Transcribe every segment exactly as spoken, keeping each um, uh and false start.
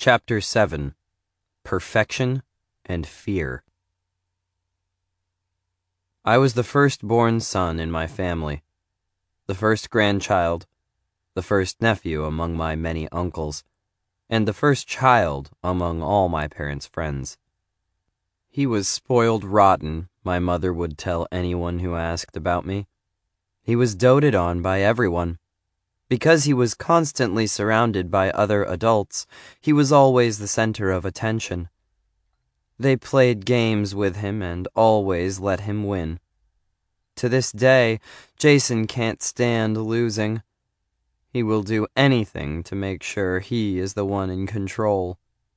Chapter seven. Perfection and Fear. I was the firstborn son in my family, the first grandchild, the first nephew among my many uncles, and the first child among all my parents' friends. He was spoiled rotten, my mother would tell anyone who asked about me. He was doted on by everyone. Because he was constantly surrounded by other adults, he was always the center of attention. They played games with him and always let him win. To this day, Jason can't stand losing. He will do anything to make sure he is the one in control.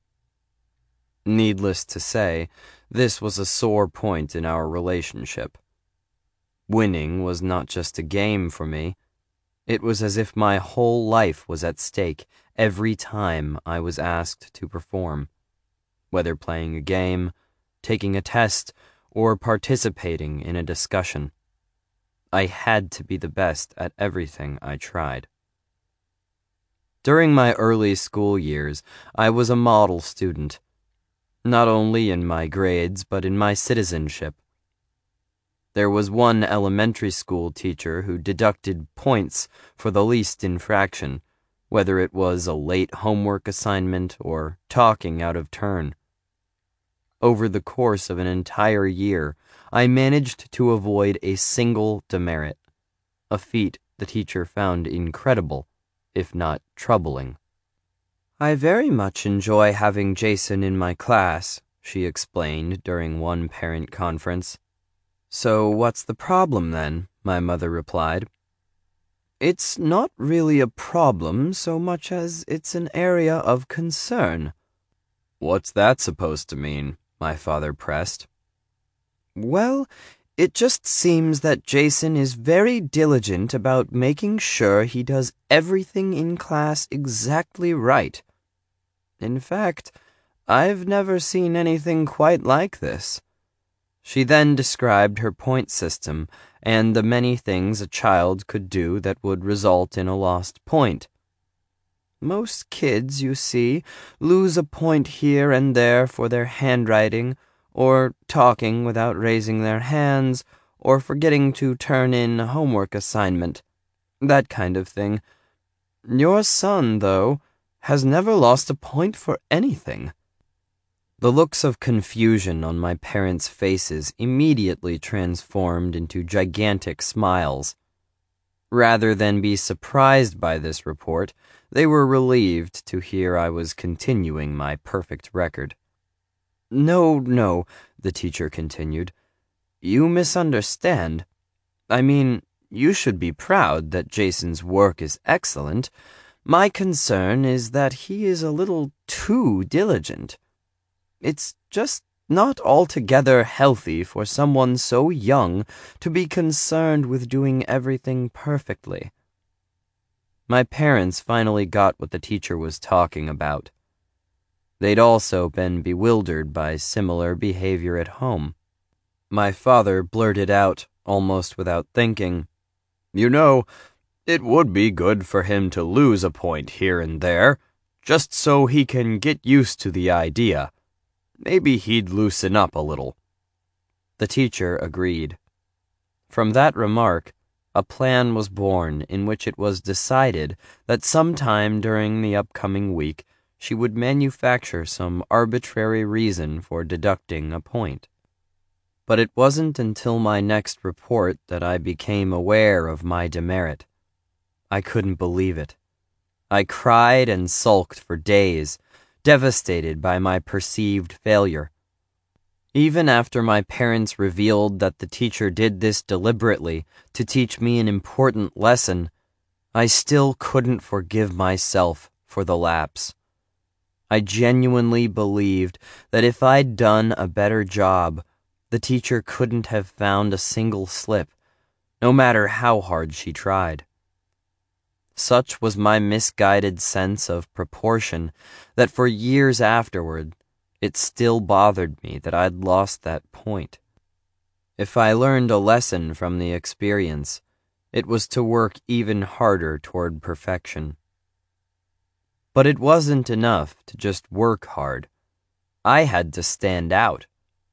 Needless to say, this was a sore point in our relationship. Winning was not just a game for me. It was as if my whole life was at stake every time I was asked to perform, whether playing a game, taking a test, or participating in a discussion. I had to be the best at everything I tried. During my early school years, I was a model student, not only in my grades but in my citizenship. There was one elementary school teacher who deducted points for the least infraction, whether it was a late homework assignment or talking out of turn. Over the course of an entire year, I managed to avoid a single demerit, a feat the teacher found incredible, if not troubling. "I very much enjoy having Jason in my class," she explained during one parent conference. "So what's the problem then?" my mother replied. "It's not really a problem so much as it's an area of concern." "What's that supposed to mean?" my father pressed. "Well, it just seems that Jason is very diligent about making sure he does everything in class exactly right. In fact, I've never seen anything quite like this." She then described her point system and the many things a child could do that would result in a lost point. "Most kids, you see, lose a point here and there for their handwriting, or talking without raising their hands, or forgetting to turn in a homework assignment. That kind of thing. Your son, though, has never lost a point for anything." The looks of confusion on my parents' faces immediately transformed into gigantic smiles. Rather than be surprised by this report, they were relieved to hear I was continuing my perfect record. "No, no," the teacher continued. "You misunderstand. I mean, you should be proud that Jason's work is excellent. My concern is that he is a little too diligent. It's just not altogether healthy for someone so young to be concerned with doing everything perfectly." My parents finally got what the teacher was talking about. They'd also been bewildered by similar behavior at home. My father blurted out, almost without thinking, "You know, it would be good for him to lose a point here and there, just so he can get used to the idea. Maybe he'd loosen up a little." The teacher agreed. From that remark, a plan was born in which it was decided that sometime during the upcoming week she would manufacture some arbitrary reason for deducting a point. But it wasn't until my next report that I became aware of my demerit. I couldn't believe it. I cried and sulked for days, devastated by my perceived failure. Even after my parents revealed that the teacher did this deliberately to teach me an important lesson, I still couldn't forgive myself for the lapse. I genuinely believed that if I'd done a better job, the teacher couldn't have found a single slip, no matter how hard she tried. Such was my misguided sense of proportion that for years afterward, it still bothered me that I'd lost that point. If I learned a lesson from the experience, it was to work even harder toward perfection. But it wasn't enough to just work hard. I had to stand out.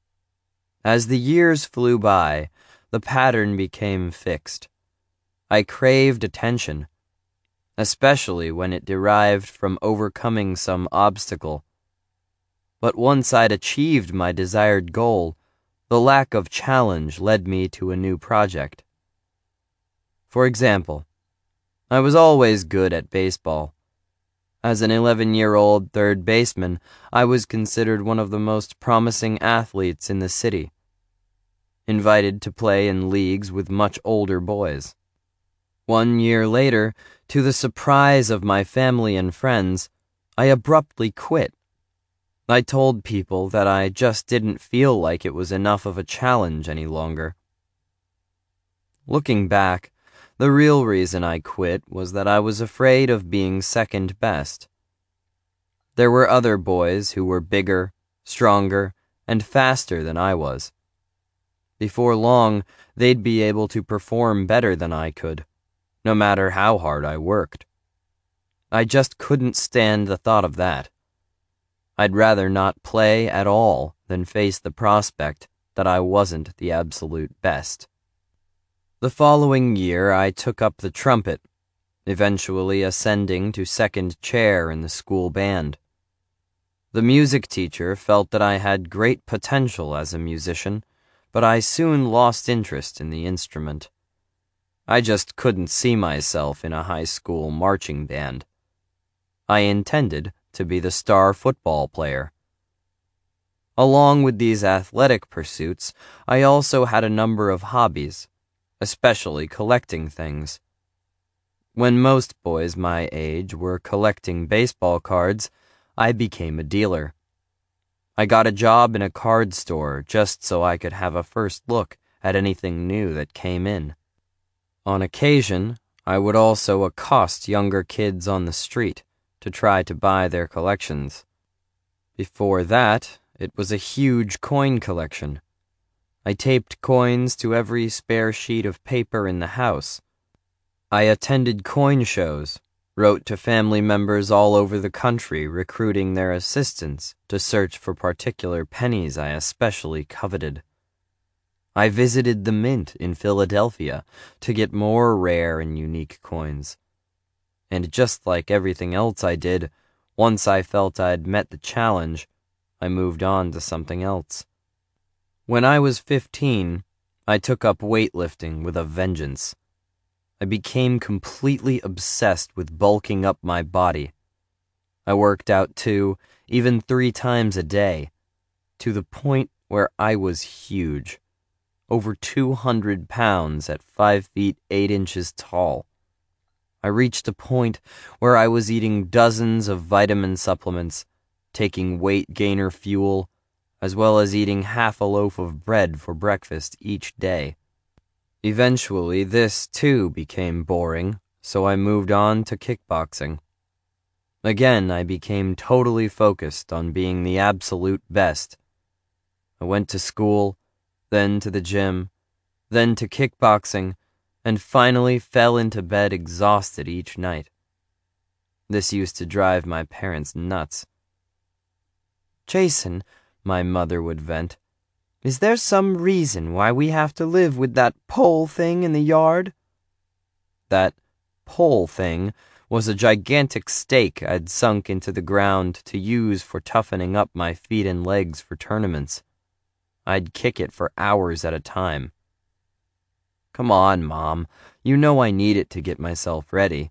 As the years flew by, the pattern became fixed. I craved attention, especially when it derived from overcoming some obstacle. But once I'd achieved my desired goal, the lack of challenge led me to a new project. For example, I was always good at baseball. As an eleven-year-old third baseman, I was considered one of the most promising athletes in the city, invited to play in leagues with much older boys. One year later, to the surprise of my family and friends, I abruptly quit. I told people that I just didn't feel like it was enough of a challenge any longer. Looking back, the real reason I quit was that I was afraid of being second best. There were other boys who were bigger, stronger, and faster than I was. Before long, they'd be able to perform better than I could, no matter how hard I worked. I just couldn't stand the thought of that. I'd rather not play at all than face the prospect that I wasn't the absolute best. The following year, I took up the trumpet, eventually ascending to second chair in the school band. The music teacher felt that I had great potential as a musician, but I soon lost interest in the instrument. I just couldn't see myself in a high school marching band. I intended to be the star football player. Along with these athletic pursuits, I also had a number of hobbies, especially collecting things. When most boys my age were collecting baseball cards, I became a dealer. I got a job in a card store just so I could have a first look at anything new that came in. On occasion, I would also accost younger kids on the street to try to buy their collections. Before that, it was a huge coin collection. I taped coins to every spare sheet of paper in the house. I attended coin shows, wrote to family members all over the country recruiting their assistants to search for particular pennies I especially coveted. I visited the mint in Philadelphia to get more rare and unique coins. And just like everything else I did, once I felt I'd met the challenge, I moved on to something else. When I was fifteen, I took up weightlifting with a vengeance. I became completely obsessed with bulking up my body. I worked out two, even three times a day, to the point where I was huge, over two hundred pounds at five feet eight inches tall. I reached a point where I was eating dozens of vitamin supplements, taking weight gainer fuel, as well as eating half a loaf of bread for breakfast each day. Eventually, this too became boring, so I moved on to kickboxing. Again, I became totally focused on being the absolute best. I went to school, then to the gym, then to kickboxing, and finally fell into bed exhausted each night. This used to drive my parents nuts. "Jason," my mother would vent, "is there some reason why we have to live with that pole thing in the yard?" That pole thing was a gigantic stake I'd sunk into the ground to use for toughening up my feet and legs for tournaments. I'd kick it for hours at a time. "Come on, Mom. You know I need it to get myself ready."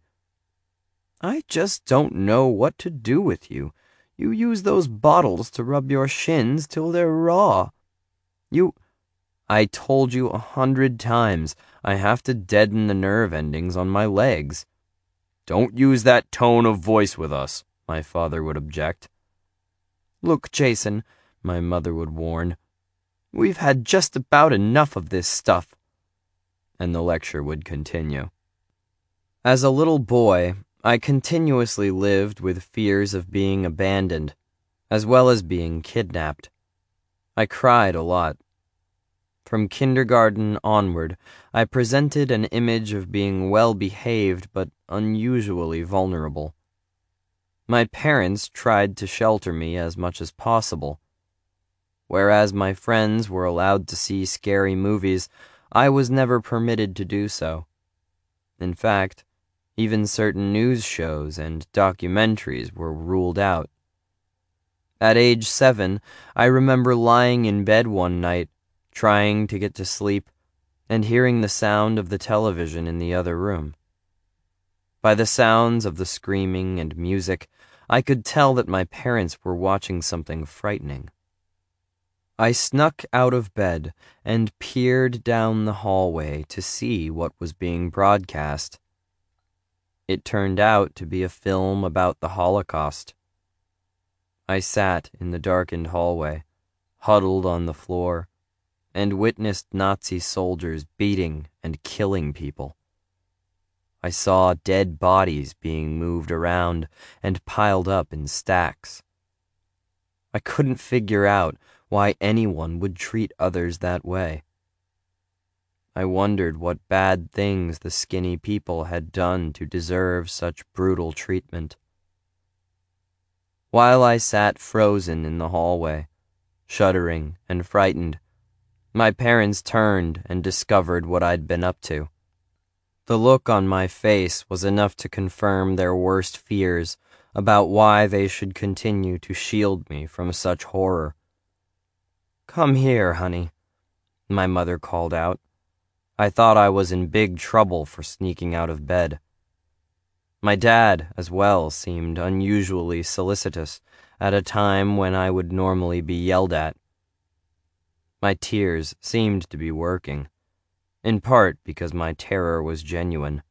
"I just don't know what to do with you. You use those bottles to rub your shins till they're raw. You—" "I told you a hundred times I have to deaden the nerve endings on my legs." "Don't use that tone of voice with us," my father would object. "Look, Jason," my mother would warn, "we've had just about enough of this stuff." And the lecture would continue. As a little boy, I continuously lived with fears of being abandoned, as well as being kidnapped. I cried a lot. From kindergarten onward, I presented an image of being well-behaved but unusually vulnerable. My parents tried to shelter me as much as possible. Whereas my friends were allowed to see scary movies, I was never permitted to do so. In fact, even certain news shows and documentaries were ruled out. At age seven, I remember lying in bed one night, trying to get to sleep, and hearing the sound of the television in the other room. By the sounds of the screaming and music, I could tell that my parents were watching something frightening. I snuck out of bed and peered down the hallway to see what was being broadcast. It turned out to be a film about the Holocaust. I sat in the darkened hallway, huddled on the floor, and witnessed Nazi soldiers beating and killing people. I saw dead bodies being moved around and piled up in stacks. I couldn't figure out why anyone would treat others that way. I wondered what bad things the skinny people had done to deserve such brutal treatment. While I sat frozen in the hallway, shuddering and frightened, my parents turned and discovered what I'd been up to. The look on my face was enough to confirm their worst fears about why they should continue to shield me from such horror. "Come here, honey," my mother called out. I thought I was in big trouble for sneaking out of bed. My dad, as well, seemed unusually solicitous at a time when I would normally be yelled at. My tears seemed to be working, in part because my terror was genuine.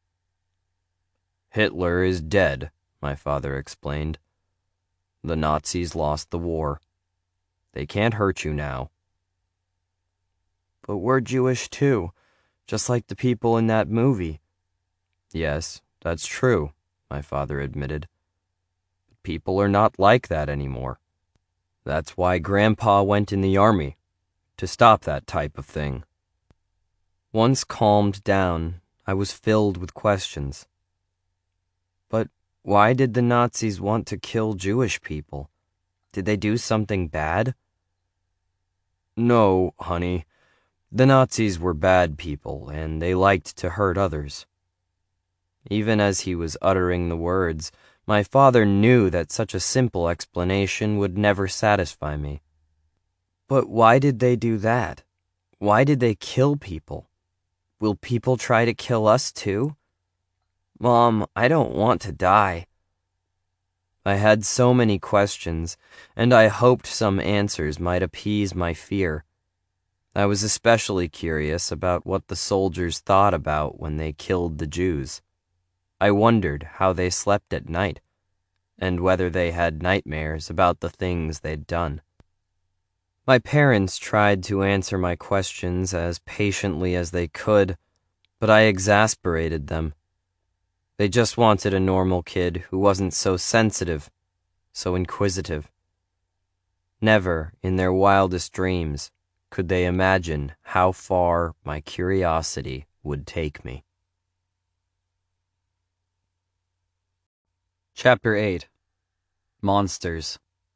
"Hitler is dead," my father explained. "The Nazis lost the war. They can't hurt you now." "But we're Jewish too, just like the people in that movie." "Yes, that's true," my father admitted. "But people are not like that anymore. That's why Grandpa went in the army, to stop that type of thing." Once calmed down, I was filled with questions. But why did the Nazis want to kill Jewish people? Did they do something bad? "No, honey. The Nazis were bad people, and they liked to hurt others." Even as he was uttering the words, my father knew that such a simple explanation would never satisfy me. "But why did they do that? Why did they kill people? Will people try to kill us too? Mom, I don't want to die." I had so many questions, and I hoped some answers might appease my fear. I was especially curious about what the soldiers thought about when they killed the Jews. I wondered how they slept at night, and whether they had nightmares about the things they'd done. My parents tried to answer my questions as patiently as they could, but I exasperated them. They just wanted a normal kid who wasn't so sensitive, so inquisitive. Never, in their wildest dreams, could they imagine how far my curiosity would take me. Chapter eight. Monsters.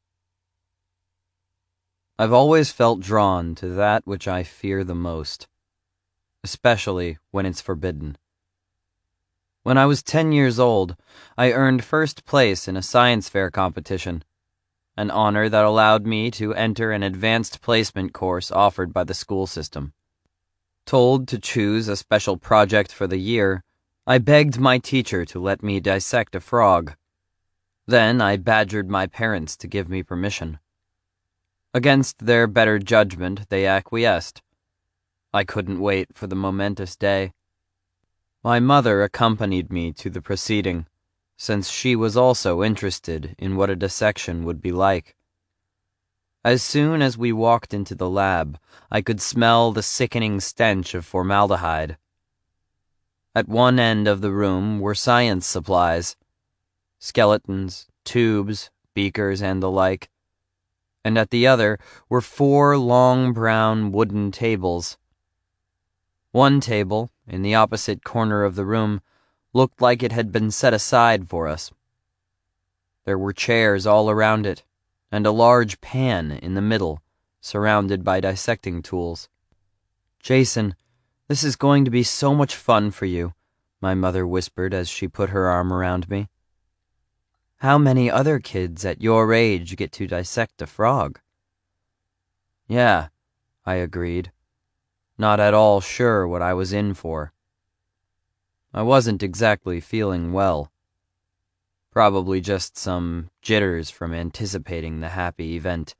I've always felt drawn to that which I fear the most, especially when it's forbidden. When I was ten years old, I earned first place in a science fair competition, an honor that allowed me to enter an advanced placement course offered by the school system. Told to choose a special project for the year, I begged my teacher to let me dissect a frog. Then I badgered my parents to give me permission. Against their better judgment, they acquiesced. I couldn't wait for the momentous day. My mother accompanied me to the proceeding, since she was also interested in what a dissection would be like. As soon as we walked into the lab, I could smell the sickening stench of formaldehyde. At one end of the room were science supplies, skeletons, tubes, beakers, and the like, and at the other were four long brown wooden tables. One table, in the opposite corner of the room, looked like it had been set aside for us. There were chairs all around it, and a large pan in the middle, surrounded by dissecting tools. "Jason, this is going to be so much fun for you," my mother whispered as she put her arm around me. "How many other kids at your age get to dissect a frog?" "Yeah," I agreed, not at all sure what I was in for. I wasn't exactly feeling well. Probably just some jitters from anticipating the happy event.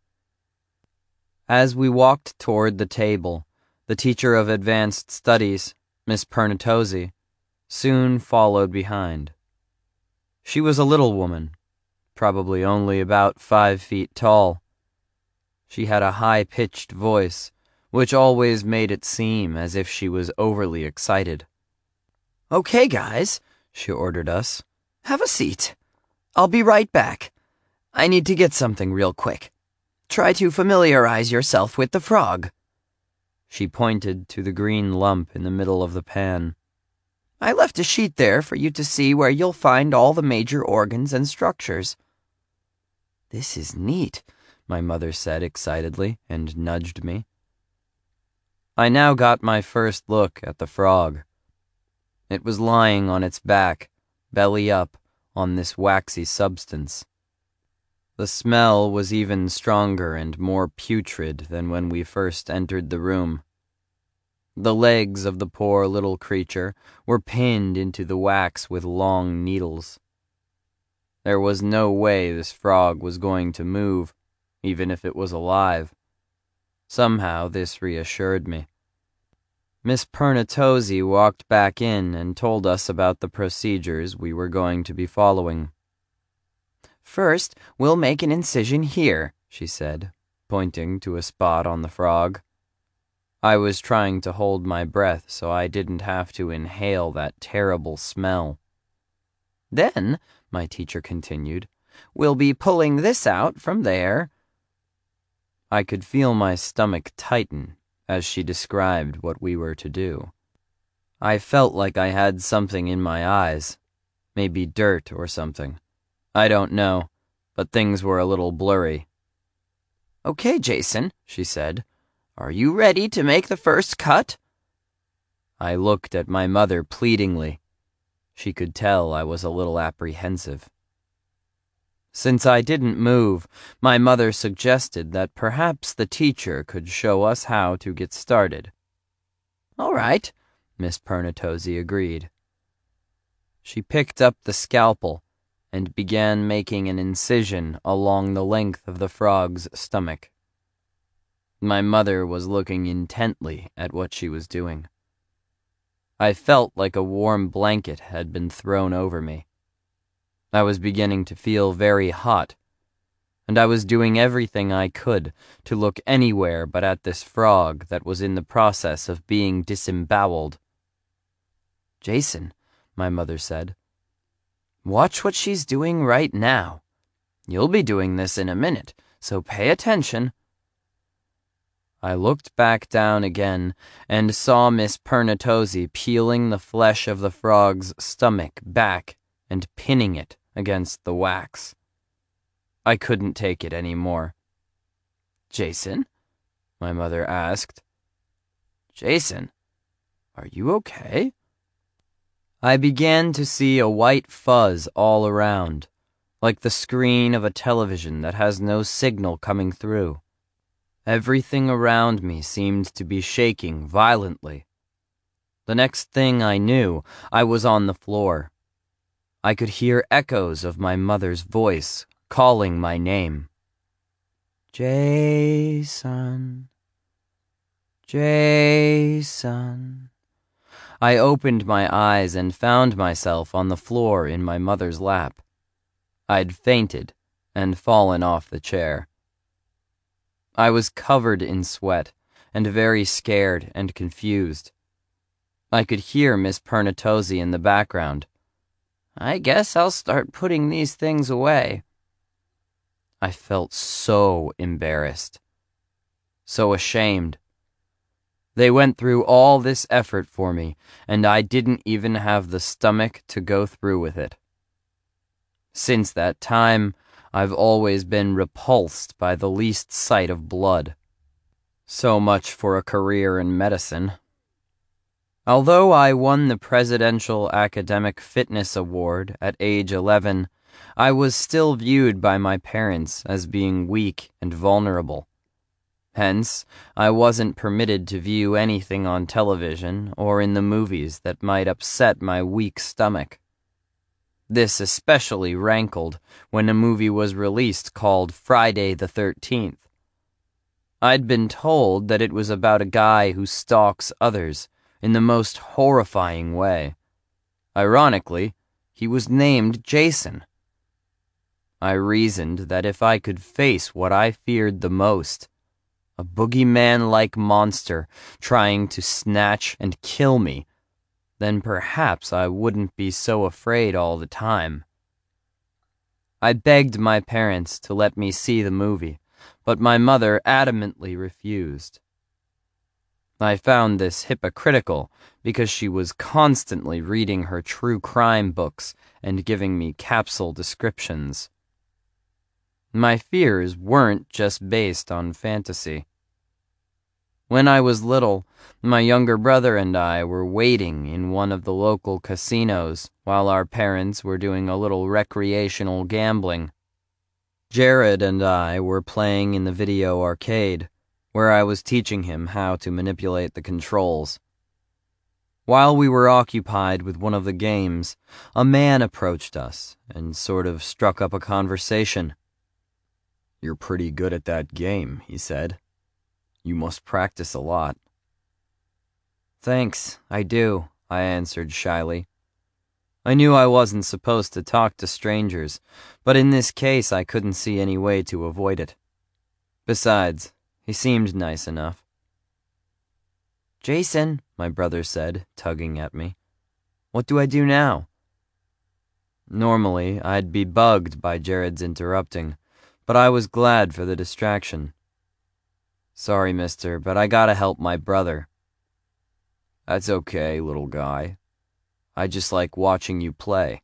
As we walked toward the table, the teacher of advanced studies, Miss Pernatozzi, soon followed behind. She was a little woman, probably only about five feet tall. She had a high-pitched voice, which always made it seem as if she was overly excited. "Okay, guys," she ordered us. "Have a seat. I'll be right back. I need to get something real quick. Try to familiarize yourself with the frog." She pointed to the green lump in the middle of the pan. "I left a sheet there for you to see where you'll find all the major organs and structures." "This is neat," my mother said excitedly and nudged me. I now got my first look at the frog. It was lying on its back, belly up, on this waxy substance. The smell was even stronger and more putrid than when we first entered the room. The legs of the poor little creature were pinned into the wax with long needles. There was no way this frog was going to move, even if it was alive. Somehow this reassured me. Miss Pernatozzi walked back in and told us about the procedures we were going to be following. "First, we'll make an incision here," she said, pointing to a spot on the frog. I was trying to hold my breath so I didn't have to inhale that terrible smell. "Then," my teacher continued, "we'll be pulling this out from there." I could feel my stomach tighten as she described what we were to do. I felt like I had something in my eyes, maybe dirt or something. I don't know, but things were a little blurry. "Okay, Jason," she said. "Are you ready to make the first cut?" I looked at my mother pleadingly. She could tell I was a little apprehensive. Since I didn't move, my mother suggested that perhaps the teacher could show us how to get started. "All right," Miss Pernatozzi agreed. She picked up the scalpel and began making an incision along the length of the frog's stomach. My mother was looking intently at what she was doing. I felt like a warm blanket had been thrown over me. I was beginning to feel very hot, and I was doing everything I could to look anywhere but at this frog that was in the process of being disemboweled. "Jason," my mother said, "watch what she's doing right now. You'll be doing this in a minute, so pay attention." I looked back down again and saw Miss Pernatozzi peeling the flesh of the frog's stomach back and pinning it against the wax. I couldn't take it any more. "Jason?" my mother asked. "Jason, are you okay?" I began to see a white fuzz all around, like the screen of a television that has no signal coming through. Everything around me seemed to be shaking violently. The next thing I knew, I was on the floor. I could hear echoes of my mother's voice calling my name. "Jason, Jason." I opened my eyes and found myself on the floor in my mother's lap. I'd fainted and fallen off the chair. I was covered in sweat and very scared and confused. I could hear Miss Pernatozzi in the background. "I guess I'll start putting these things away." I felt so embarrassed, so ashamed. They went through all this effort for me, and I didn't even have the stomach to go through with it. Since that time, I've always been repulsed by the least sight of blood. So much for a career in medicine. Although I won the Presidential Academic Fitness Award at age eleven, I was still viewed by my parents as being weak and vulnerable. Hence, I wasn't permitted to view anything on television or in the movies that might upset my weak stomach. This especially rankled when a movie was released called Friday the thirteenth. I'd been told that it was about a guy who stalks others in the most horrifying way. Ironically, he was named Jason. I reasoned that if I could face what I feared the most, a boogeyman-like monster trying to snatch and kill me, then perhaps I wouldn't be so afraid all the time. I begged my parents to let me see the movie, but my mother adamantly refused. I found this hypocritical because she was constantly reading her true crime books and giving me capsule descriptions. My fears weren't just based on fantasy. When I was little, my younger brother and I were waiting in one of the local casinos while our parents were doing a little recreational gambling. Jared and I were playing in the video arcade, where I was teaching him how to manipulate the controls. While we were occupied with one of the games, a man approached us and sort of struck up a conversation. "You're pretty good at that game," he said. "You must practice a lot." "Thanks, I do," I answered shyly. I knew I wasn't supposed to talk to strangers, but in this case I couldn't see any way to avoid it. Besides, he seemed nice enough. "Jason," my brother said, tugging at me, "what do I do now?" Normally, I'd be bugged by Jared's interrupting, but I was glad for the distraction. "Sorry, mister, but I gotta help my brother." "That's okay, little guy. I just like watching you play."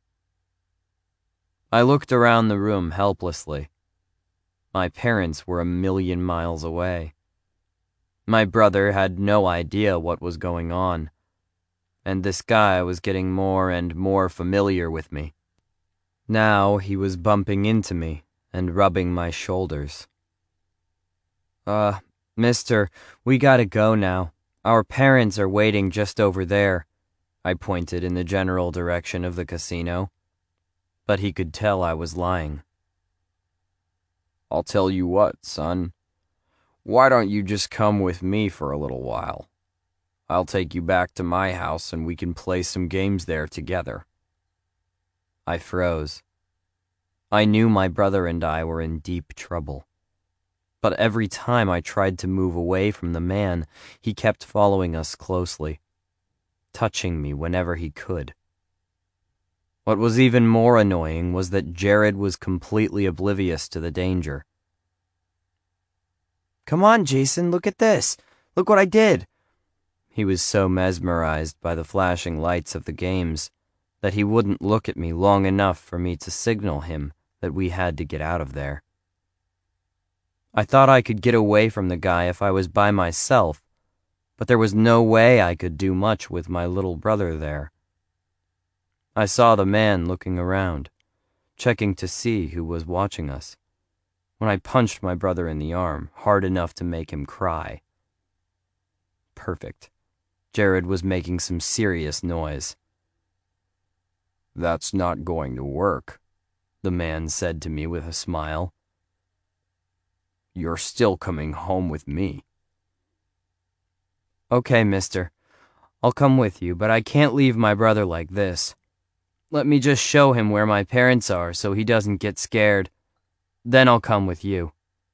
I looked around the room helplessly. My parents were a million miles away. My brother had no idea what was going on, and this guy was getting more and more familiar with me. Now he was bumping into me and rubbing my shoulders. Uh, mister, we gotta go now. Our parents are waiting just over there." I pointed in the general direction of the casino, but he could tell I was lying. "I'll tell you what, son. Why don't you just come with me for a little while? I'll take you back to my house and we can play some games there together." I froze. I knew my brother and I were in deep trouble. But every time I tried to move away from the man, he kept following us closely, touching me whenever he could. What was even more annoying was that Jared was completely oblivious to the danger. "Come on, Jason, look at this. Look what I did." He was so mesmerized by the flashing lights of the games that he wouldn't look at me long enough for me to signal him that we had to get out of there. I thought I could get away from the guy if I was by myself, but there was no way I could do much with my little brother there. I saw the man looking around, checking to see who was watching us, when I punched my brother in the arm hard enough to make him cry. Perfect. Jared was making some serious noise. "That's not going to work," the man said to me with a smile. "You're still coming home with me." "Okay, mister. I'll come with you, but I can't leave my brother like this. Let me just show him where my parents are so he doesn't get scared. Then I'll come with you."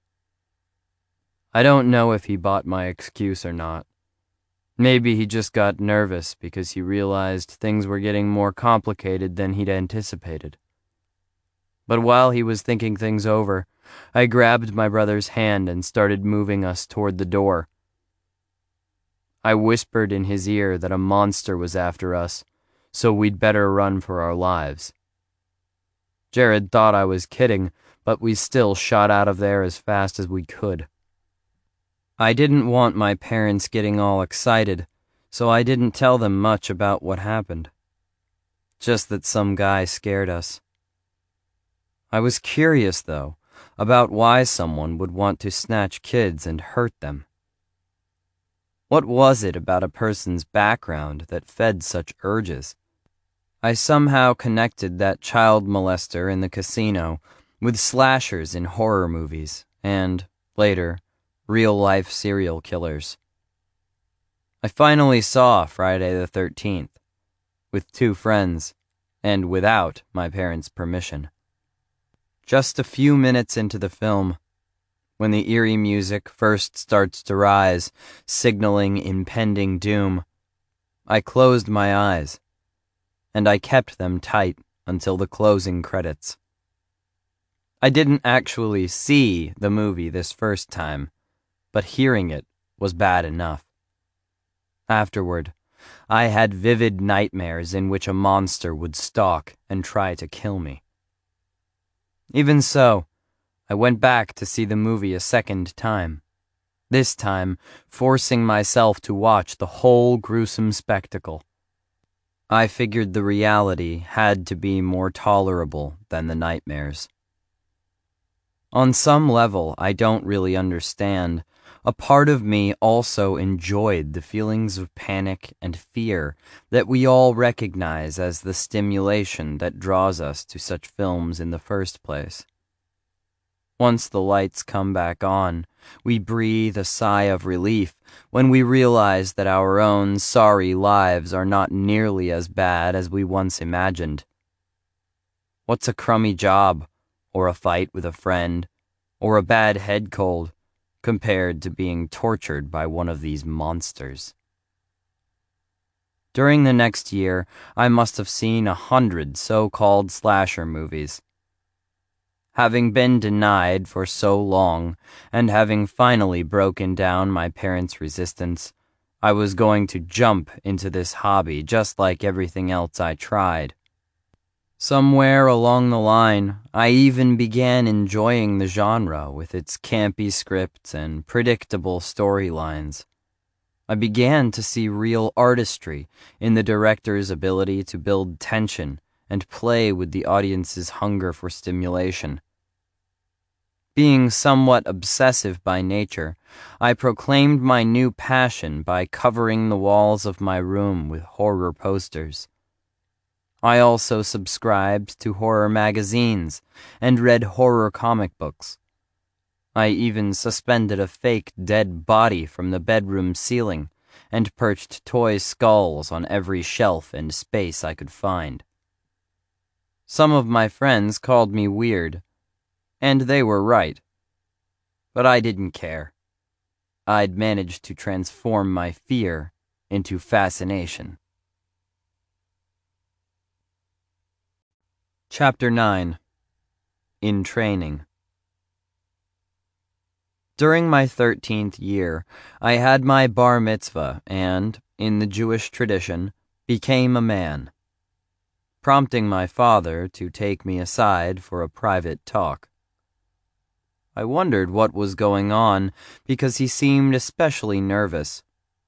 I don't know if he bought my excuse or not. Maybe he just got nervous because he realized things were getting more complicated than he'd anticipated. But while he was thinking things over, I grabbed my brother's hand and started moving us toward the door. I whispered in his ear that a monster was after us, so we'd better run for our lives. Jared thought I was kidding, but we still shot out of there as fast as we could. I didn't want my parents getting all excited, so I didn't tell them much about what happened. Just that some guy scared us. I was curious, though, about why someone would want to snatch kids and hurt them. What was it about a person's background that fed such urges? I somehow connected that child molester in the casino with slashers in horror movies and, later, real-life serial killers. I finally saw Friday the thirteenth, with two friends, and without my parents' permission. Just a few minutes into the film, when the eerie music first starts to rise, signaling impending doom, I closed my eyes, and I kept them tight until the closing credits. I didn't actually see the movie this first time, but hearing it was bad enough. Afterward, I had vivid nightmares in which a monster would stalk and try to kill me. Even so, I went back to see the movie a second time, this time forcing myself to watch the whole gruesome spectacle. I figured the reality had to be more tolerable than the nightmares. On some level I don't really understand, a part of me also enjoyed the feelings of panic and fear that we all recognize as the stimulation that draws us to such films in the first place. Once the lights come back on, we breathe a sigh of relief when we realize that our own sorry lives are not nearly as bad as we once imagined. What's a crummy job, or a fight with a friend, or a bad head cold, compared to being tortured by one of these monsters? During the next year, I must have seen a hundred so-called slasher movies. Having been denied for so long, and having finally broken down my parents' resistance, I was going to jump into this hobby just like everything else I tried. Somewhere along the line, I even began enjoying the genre with its campy scripts and predictable storylines. I began to see real artistry in the director's ability to build tension and play with the audience's hunger for stimulation. Being somewhat obsessive by nature, I proclaimed my new passion by covering the walls of my room with horror posters. I also subscribed to horror magazines and read horror comic books. I even suspended a fake dead body from the bedroom ceiling and perched toy skulls on every shelf and space I could find. Some of my friends called me weird, and they were right. But I didn't care. I'd managed to transform my fear into fascination. Chapter nine. In Training. During my thirteenth year, I had my bar mitzvah and, in the Jewish tradition, became a man, prompting my father to take me aside for a private talk. I wondered what was going on because he seemed especially nervous.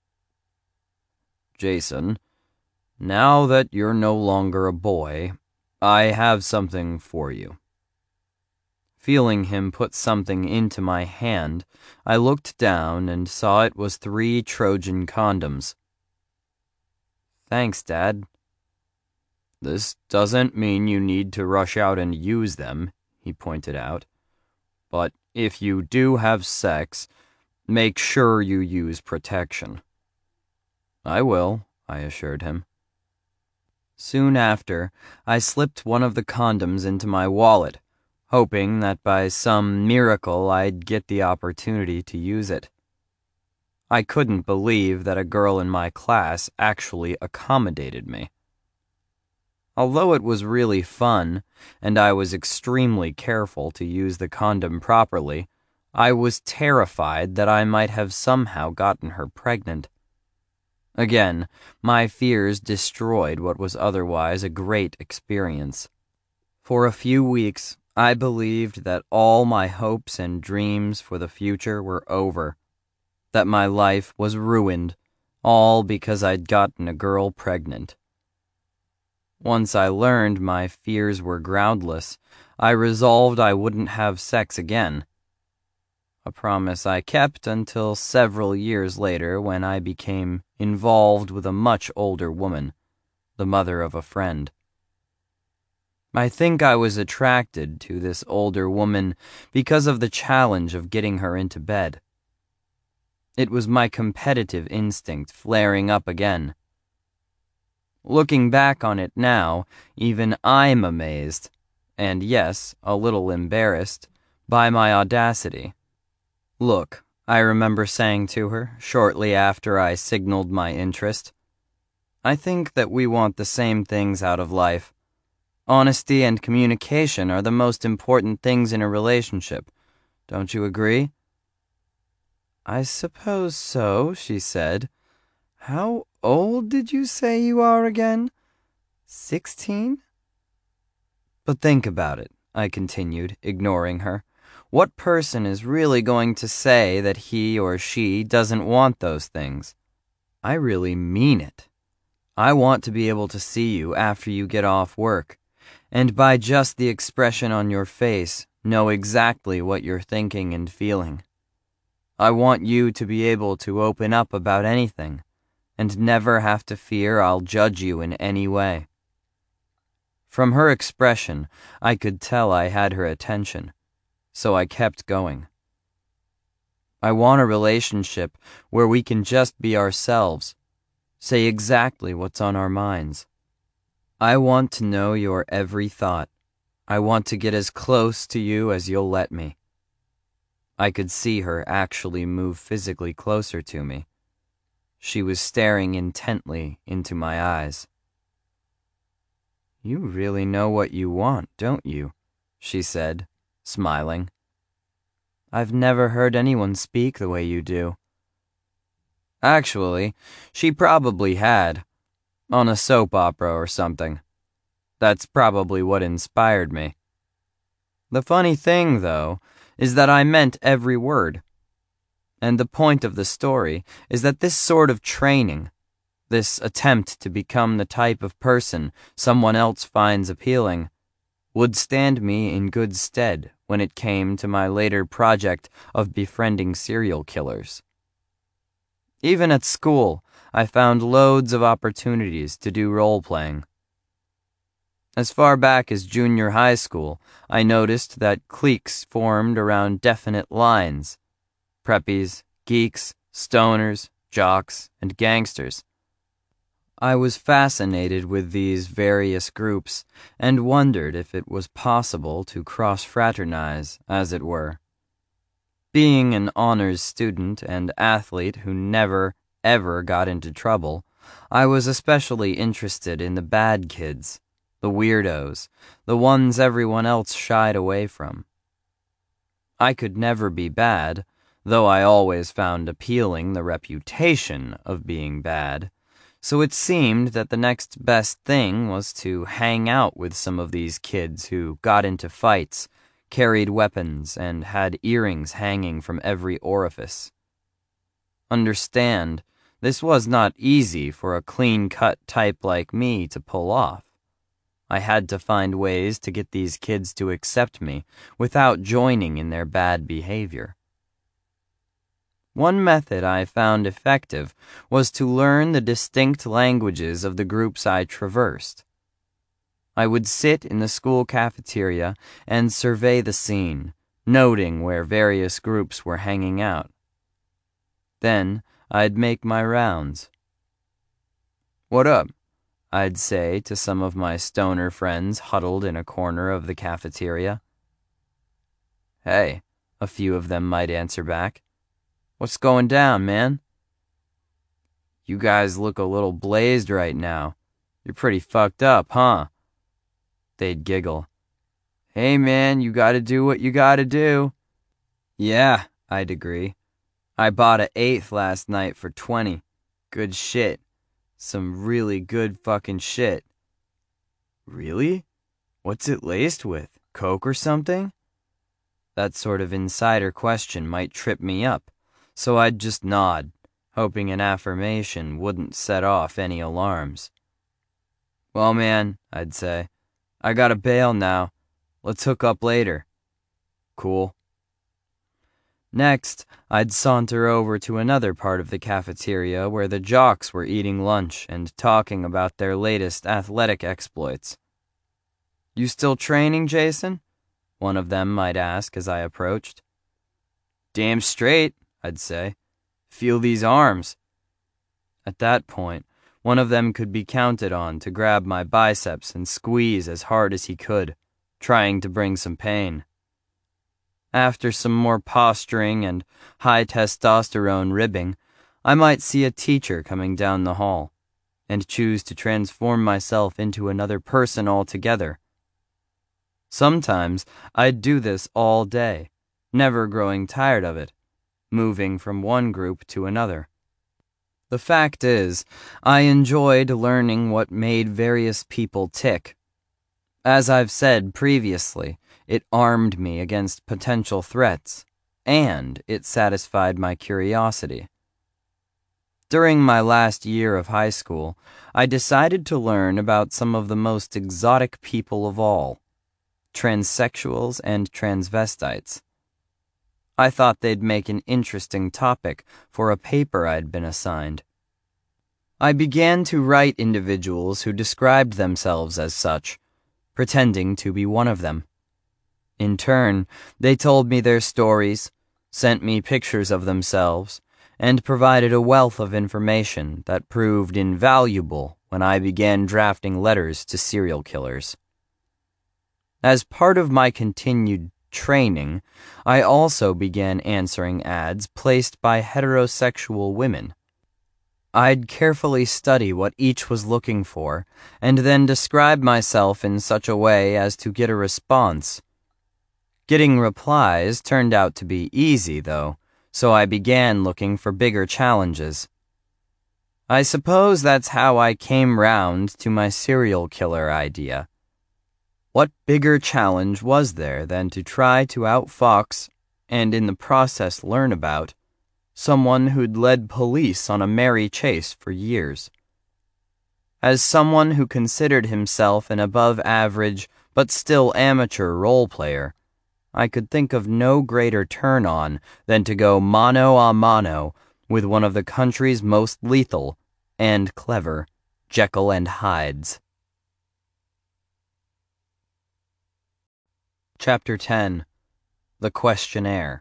"Jason, now that you're no longer a boy, I have something for you." Feeling him put something into my hand, I looked down and saw it was three Trojan condoms. "Thanks, Dad." "This doesn't mean you need to rush out and use them," he pointed out. "But if you do have sex, make sure you use protection." "I will," I assured him. Soon after, I slipped one of the condoms into my wallet, hoping that by some miracle I'd get the opportunity to use it. I couldn't believe that a girl in my class actually accommodated me. Although it was really fun, and I was extremely careful to use the condom properly, I was terrified that I might have somehow gotten her pregnant. Again, my fears destroyed what was otherwise a great experience. For a few weeks, I believed that all my hopes and dreams for the future were over, that my life was ruined, all because I'd gotten a girl pregnant. Once I learned my fears were groundless, I resolved I wouldn't have sex again. A promise I kept until several years later when I became involved with a much older woman, the mother of a friend. I think I was attracted to this older woman because of the challenge of getting her into bed. It was my competitive instinct flaring up again. Looking back on it now, even I'm amazed, and yes, a little embarrassed, by my audacity. "Look," I remember saying to her shortly after I signaled my interest, "I think that we want the same things out of life. Honesty and communication are the most important things in a relationship. Don't you agree?" "I suppose so," she said. "How old did you say you are again? Sixteen?" "But think about it," I continued, ignoring her. "What person is really going to say that he or she doesn't want those things? I really mean it. I want to be able to see you after you get off work, and by just the expression on your face, know exactly what you're thinking and feeling. I want you to be able to open up about anything, and never have to fear I'll judge you in any way." From her expression, I could tell I had her attention, so I kept going. "I want a relationship where we can just be ourselves, say exactly what's on our minds. I want to know your every thought. I want to get as close to you as you'll let me." I could see her actually move physically closer to me. She was staring intently into my eyes. "You really know what you want, don't you?" she said, smiling. "I've never heard anyone speak the way you do." Actually, she probably had. On a soap opera or something. That's probably what inspired me. The funny thing, though, is that I meant every word. And the point of the story is that this sort of training, this attempt to become the type of person someone else finds appealing, would stand me in good stead when it came to my later project of befriending serial killers. Even at school, I found loads of opportunities to do role-playing. As far back as junior high school, I noticed that cliques formed around definite lines: preppies, geeks, stoners, jocks, and gangsters. I was fascinated with these various groups and wondered if it was possible to cross-fraternize, as it were. Being an honors student and athlete who never, ever got into trouble, I was especially interested in the bad kids, the weirdos, the ones everyone else shied away from. I could never be bad, though I always found appealing the reputation of being bad, so it seemed that the next best thing was to hang out with some of these kids who got into fights, carried weapons, and had earrings hanging from every orifice. Understand, this was not easy for a clean-cut type like me to pull off. I had to find ways to get these kids to accept me without joining in their bad behavior. One method I found effective was to learn the distinct languages of the groups I traversed. I would sit in the school cafeteria and survey the scene, noting where various groups were hanging out. Then I'd make my rounds. "What up?" I'd say to some of my stoner friends huddled in a corner of the cafeteria. "Hey," a few of them might answer back. "What's going down, man?" "You guys look a little blazed right now. You're pretty fucked up, huh?" They'd giggle. "Hey, man, you gotta do what you gotta do." "Yeah," I'd agree. "I bought an eighth last night for twenty. Good shit. Some really good fucking shit." "Really? What's it laced with? Coke or something? That sort of insider question might trip me up, so I'd just nod, hoping an affirmation wouldn't set off any alarms. Well, man, I'd say, I gotta bail now. Let's hook up later. Cool. Next, I'd saunter over to another part of the cafeteria where the jocks were eating lunch and talking about their latest athletic exploits. You still training, Jason? One of them might ask as I approached. Damn straight, I'd say. Feel these arms. At that point, one of them could be counted on to grab my biceps and squeeze as hard as he could, trying to bring some pain. After some more posturing and high testosterone ribbing, I might see a teacher coming down the hall, and choose to transform myself into another person altogether. Sometimes I'd do this all day, never growing tired of it, moving from one group to another. The fact is, I enjoyed learning what made various people tick. As I've said previously, it armed me against potential threats, and it satisfied my curiosity. During my last year of high school, I decided to learn about some of the most exotic people of all, transsexuals and transvestites. I thought they'd make an interesting topic for a paper I'd been assigned. I began to write individuals who described themselves as such, pretending to be one of them. In turn, they told me their stories, sent me pictures of themselves, and provided a wealth of information that proved invaluable when I began drafting letters to serial killers. As part of my continued training, I also began answering ads placed by heterosexual women. I'd carefully study what each was looking for, and then describe myself in such a way as to get a response. Getting replies turned out to be easy, though, so I began looking for bigger challenges. I suppose that's how I came round to my serial killer idea. What bigger challenge was there than to try to outfox, and in the process learn about, someone who'd led police on a merry chase for years? As someone who considered himself an above-average but still amateur role player, I could think of no greater turn-on than to go mano a mano with one of the country's most lethal and clever Jekyll and Hydes. Chapter ten. The Questionnaire.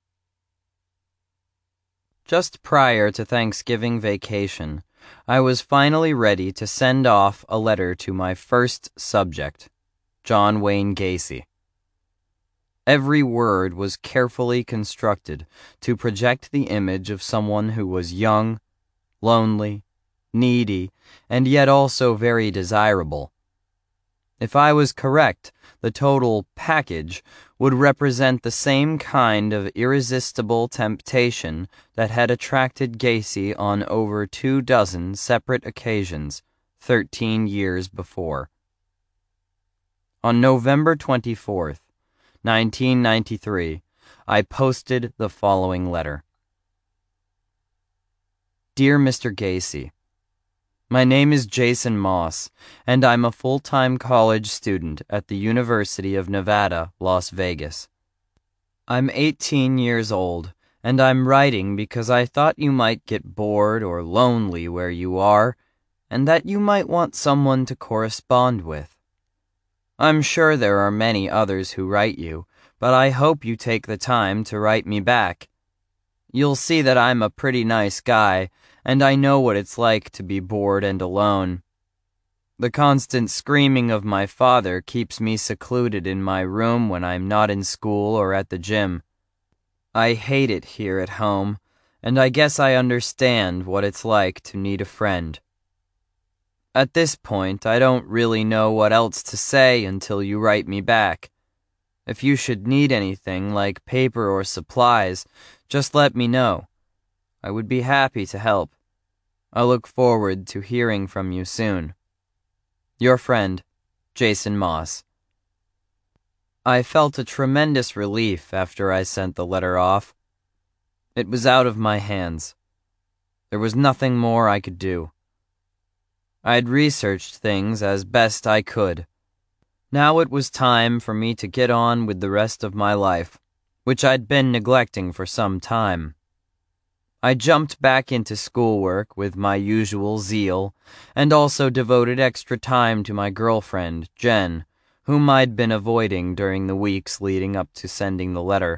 Just prior to Thanksgiving vacation, I was finally ready to send off a letter to my first subject, John Wayne Gacy. Every word was carefully constructed to project the image of someone who was young, lonely, needy, and yet also very desirable. If I was correct, the total package would represent the same kind of irresistible temptation that had attracted Gacy on over two dozen separate occasions, thirteen years before. On November twenty-fourth, nineteen ninety-three, I posted the following letter. Dear Mister Gacy, my name is Jason Moss, and I'm a full-time college student at the University of Nevada, Las Vegas. I'm eighteen years old, and I'm writing because I thought you might get bored or lonely where you are, and that you might want someone to correspond with. I'm sure there are many others who write you, but I hope you take the time to write me back. You'll see that I'm a pretty nice guy, and I know what it's like to be bored and alone. The constant screaming of my father keeps me secluded in my room when I'm not in school or at the gym. I hate it here at home, and I guess I understand what it's like to need a friend. At this point, I don't really know what else to say until you write me back. If you should need anything like paper or supplies, just let me know. I would be happy to help. I look forward to hearing from you soon. Your friend, Jason Moss. I felt a tremendous relief after I sent the letter off. It was out of my hands. There was nothing more I could do. I had researched things as best I could. Now it was time for me to get on with the rest of my life, which I'd been neglecting for some time. I jumped back into schoolwork with my usual zeal, and also devoted extra time to my girlfriend, Jen, whom I'd been avoiding during the weeks leading up to sending the letter.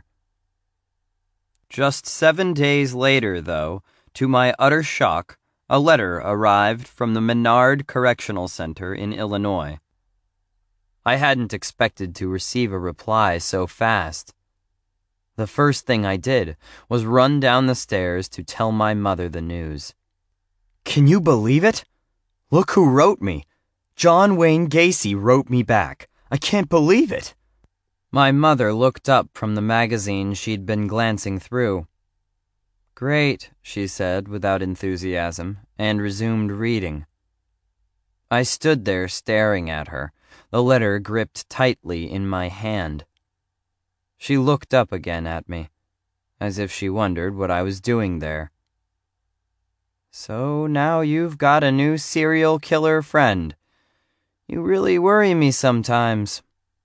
Just seven days later, though, to my utter shock, a letter arrived from the Menard Correctional Center in Illinois. I hadn't expected to receive a reply so fast. The first thing I did was run down the stairs to tell my mother the news. Can you believe it? Look who wrote me. John Wayne Gacy wrote me back. I can't believe it. My mother looked up from the magazine she'd been glancing through. Great, she said without enthusiasm, and resumed reading. I stood there staring at her, the letter gripped tightly in my hand. She looked up again at me, as if she wondered what I was doing there. So now you've got a new serial killer friend. You really worry me sometimes.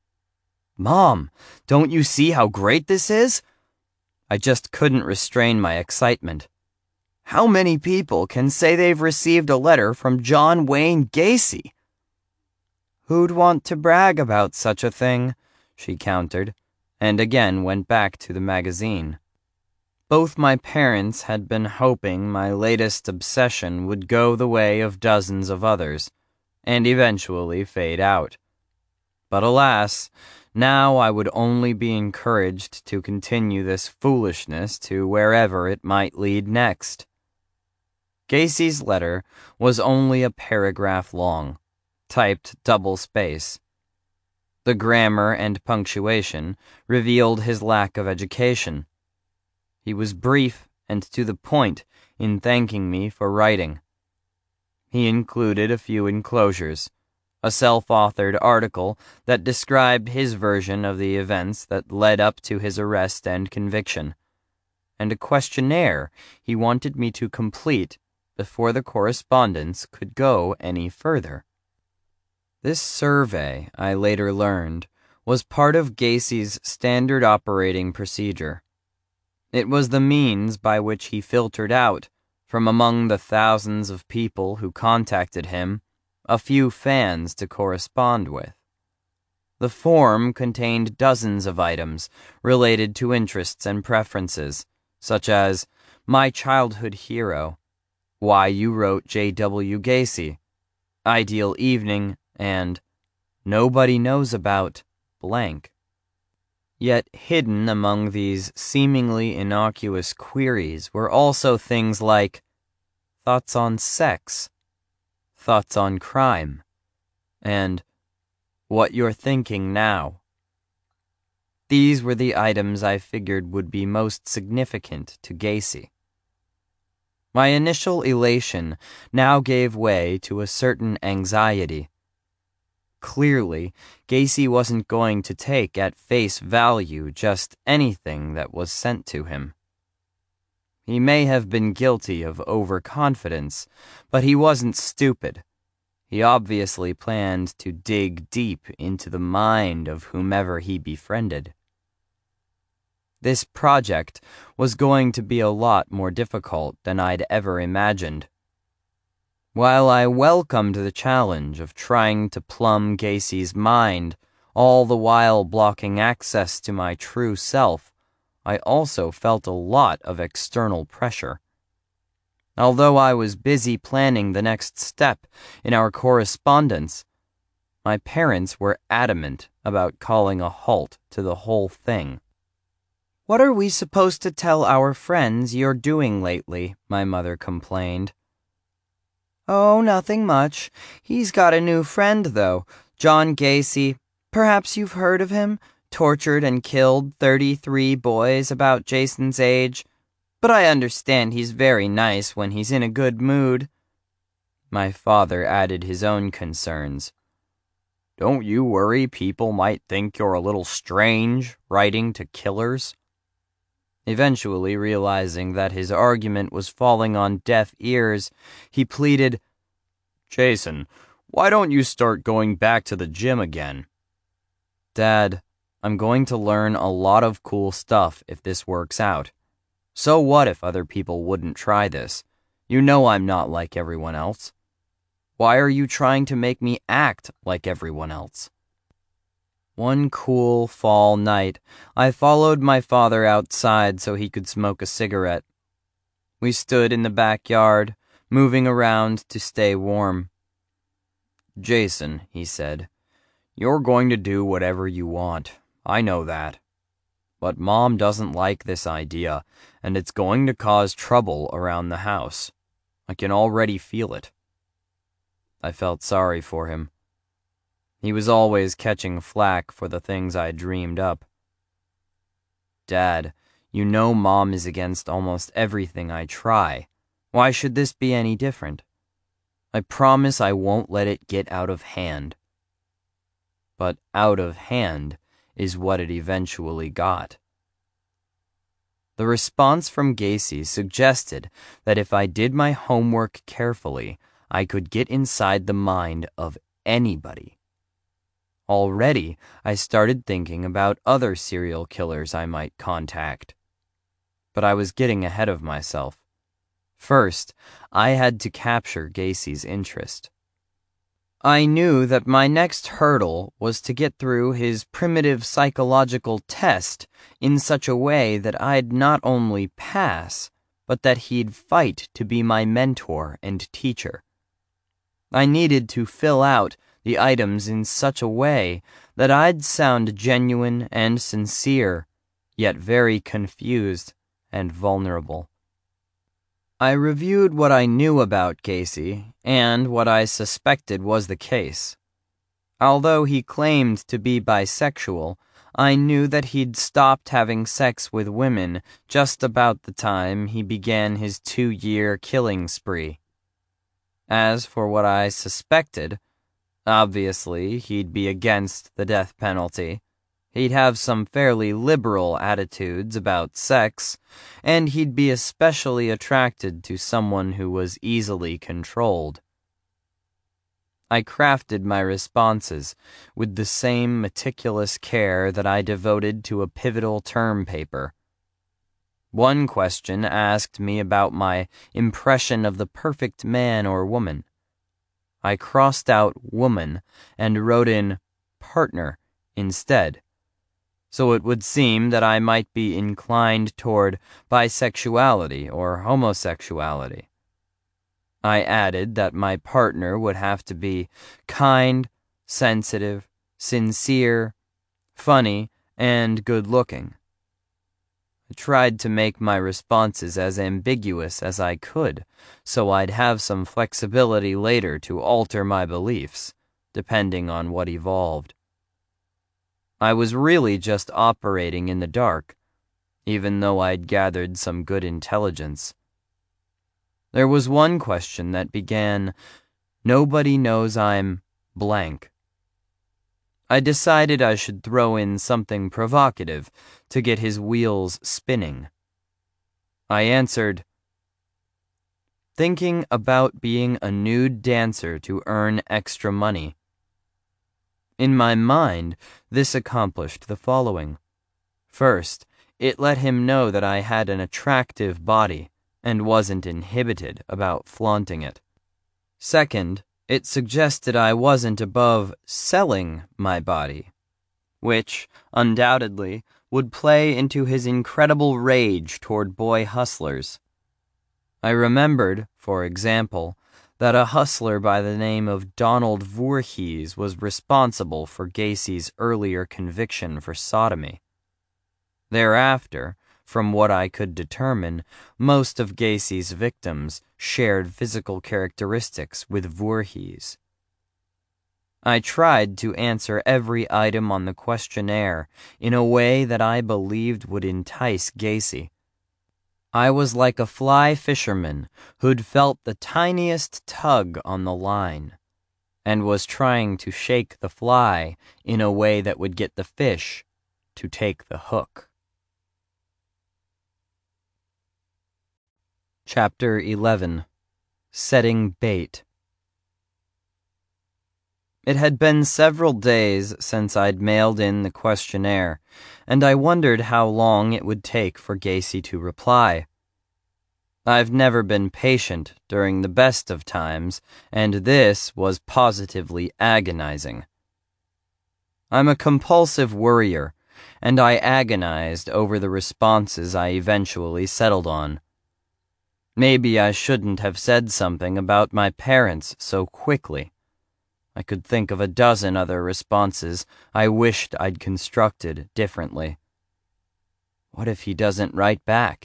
Mom, don't you see how great this is? I just couldn't restrain my excitement. How many people can say they've received a letter from John Wayne Gacy? Who'd want to brag about such a thing? She countered, and again went back to the magazine. Both my parents had been hoping my latest obsession would go the way of dozens of others, and eventually fade out. But alas, now I would only be encouraged to continue this foolishness to wherever it might lead next. Gacy's letter was only a paragraph long, typed double space. The grammar and punctuation revealed his lack of education. He was brief and to the point in thanking me for writing. He included a few enclosures, a self-authored article that described his version of the events that led up to his arrest and conviction, and a questionnaire he wanted me to complete before the correspondence could go any further. This survey, I later learned, was part of Gacy's standard operating procedure. It was the means by which he filtered out, from among the thousands of people who contacted him, a few fans to correspond with. The form contained dozens of items related to interests and preferences, such as my childhood hero, why you wrote J W Gacy, ideal evening, and nobody knows about blank. Yet hidden among these seemingly innocuous queries were also things like thoughts on sex, thoughts on crime, and what you're thinking now. These were the items I figured would be most significant to Gacy. My initial elation now gave way to a certain anxiety. Clearly, Gacy wasn't going to take at face value just anything that was sent to him. He may have been guilty of overconfidence, but he wasn't stupid. He obviously planned to dig deep into the mind of whomever he befriended. This project was going to be a lot more difficult than I'd ever imagined. While I welcomed the challenge of trying to plumb Gacy's mind, all the while blocking access to my true self, I also felt a lot of external pressure. Although I was busy planning the next step in our correspondence, my parents were adamant about calling a halt to the whole thing. "What are we supposed to tell our friends you're doing lately?" my mother complained. "Oh, nothing much. He's got a new friend, though, John Gacy. Perhaps you've heard of him? Tortured and killed thirty-three boys about Jason's age. But I understand he's very nice when he's in a good mood." My father added his own concerns. Don't you worry people might think you're a little strange writing to killers? Eventually realizing that his argument was falling on deaf ears, he pleaded, Jason, why don't you start going back to the gym again? Dad, I'm going to learn a lot of cool stuff if this works out. So what if other people wouldn't try this? You know I'm not like everyone else. Why are you trying to make me act like everyone else? One cool fall night, I followed my father outside so he could smoke a cigarette. We stood in the backyard, moving around to stay warm. Jason, he said, you're going to do whatever you want. I know that. But Mom doesn't like this idea, and it's going to cause trouble around the house. I can already feel it. I felt sorry for him. He was always catching flack for the things I dreamed up. Dad, you know Mom is against almost everything I try. Why should this be any different? I promise I won't let it get out of hand. But out of hand is what it eventually got. The response from Gacy suggested that if I did my homework carefully, I could get inside the mind of anybody. Already, I started thinking about other serial killers I might contact. But I was getting ahead of myself. First, I had to capture Gacy's interest. I knew that my next hurdle was to get through his primitive psychological test in such a way that I'd not only pass, but that he'd fight to be my mentor and teacher. I needed to fill out the items in such a way that I'd sound genuine and sincere, yet very confused and vulnerable. I reviewed what I knew about Gacy and what I suspected was the case. Although he claimed to be bisexual, I knew that he'd stopped having sex with women just about the time he began his two-year killing spree. As for what I suspected, obviously he'd be against the death penalty. He'd have some fairly liberal attitudes about sex, and he'd be especially attracted to someone who was easily controlled. I crafted my responses with the same meticulous care that I devoted to a pivotal term paper. One question asked me about my impression of the perfect man or woman. I crossed out woman and wrote in partner instead, so it would seem that I might be inclined toward bisexuality or homosexuality. I added that my partner would have to be kind, sensitive, sincere, funny, and good-looking. I tried to make my responses as ambiguous as I could, so I'd have some flexibility later to alter my beliefs, depending on what evolved. I was really just operating in the dark, even though I'd gathered some good intelligence. There was one question that began, "Nobody knows I'm blank." I decided I should throw in something provocative to get his wheels spinning. I answered, "Thinking about being a nude dancer to earn extra money." In my mind, this accomplished the following. First, it let him know that I had an attractive body and wasn't inhibited about flaunting it. Second, it suggested I wasn't above selling my body, which, undoubtedly, would play into his incredible rage toward boy hustlers. I remembered, for example, that a hustler by the name of Donald Voorhees was responsible for Gacy's earlier conviction for sodomy. Thereafter, from what I could determine, most of Gacy's victims shared physical characteristics with Voorhees. I tried to answer every item on the questionnaire in a way that I believed would entice Gacy. I was like a fly fisherman who'd felt the tiniest tug on the line, and was trying to shake the fly in a way that would get the fish to take the hook. Chapter eleven. Setting Bait. It had been several days since I'd mailed in the questionnaire, and I wondered how long it would take for Gacy to reply. I've never been patient during the best of times, and this was positively agonizing. I'm a compulsive worrier, and I agonized over the responses I eventually settled on. Maybe I shouldn't have said something about my parents so quickly. I could think of a dozen other responses I wished I'd constructed differently. What if he doesn't write back?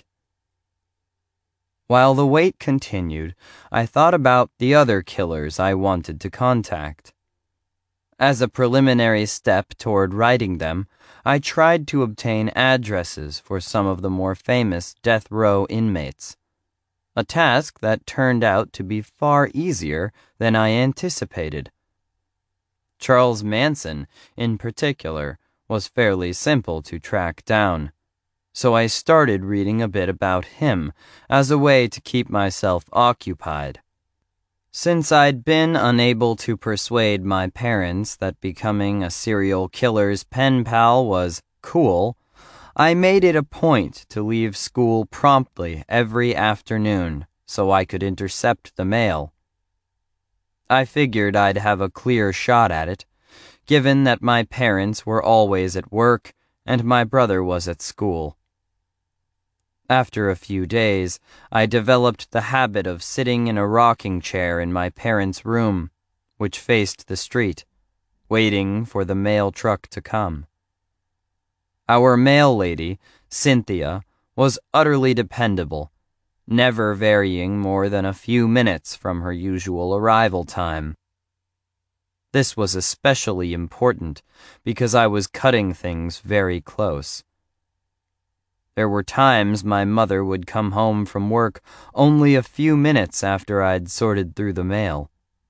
While the wait continued, I thought about the other killers I wanted to contact. As a preliminary step toward writing them, I tried to obtain addresses for some of the more famous death row inmates, a task that turned out to be far easier than I anticipated. Charles Manson, in particular, was fairly simple to track down, so I started reading a bit about him as a way to keep myself occupied. Since I'd been unable to persuade my parents that becoming a serial killer's pen pal was cool, I made it a point to leave school promptly every afternoon so I could intercept the mail. I figured I'd have a clear shot at it, given that my parents were always at work and my brother was at school. After a few days, I developed the habit of sitting in a rocking chair in my parents' room, which faced the street, waiting for the mail truck to come. Our mail lady, Cynthia, was utterly dependable, never varying more than a few minutes from her usual arrival time. This was especially important because I was cutting things very close. There were times my mother would come home from work only a few minutes after I'd sorted through the mail.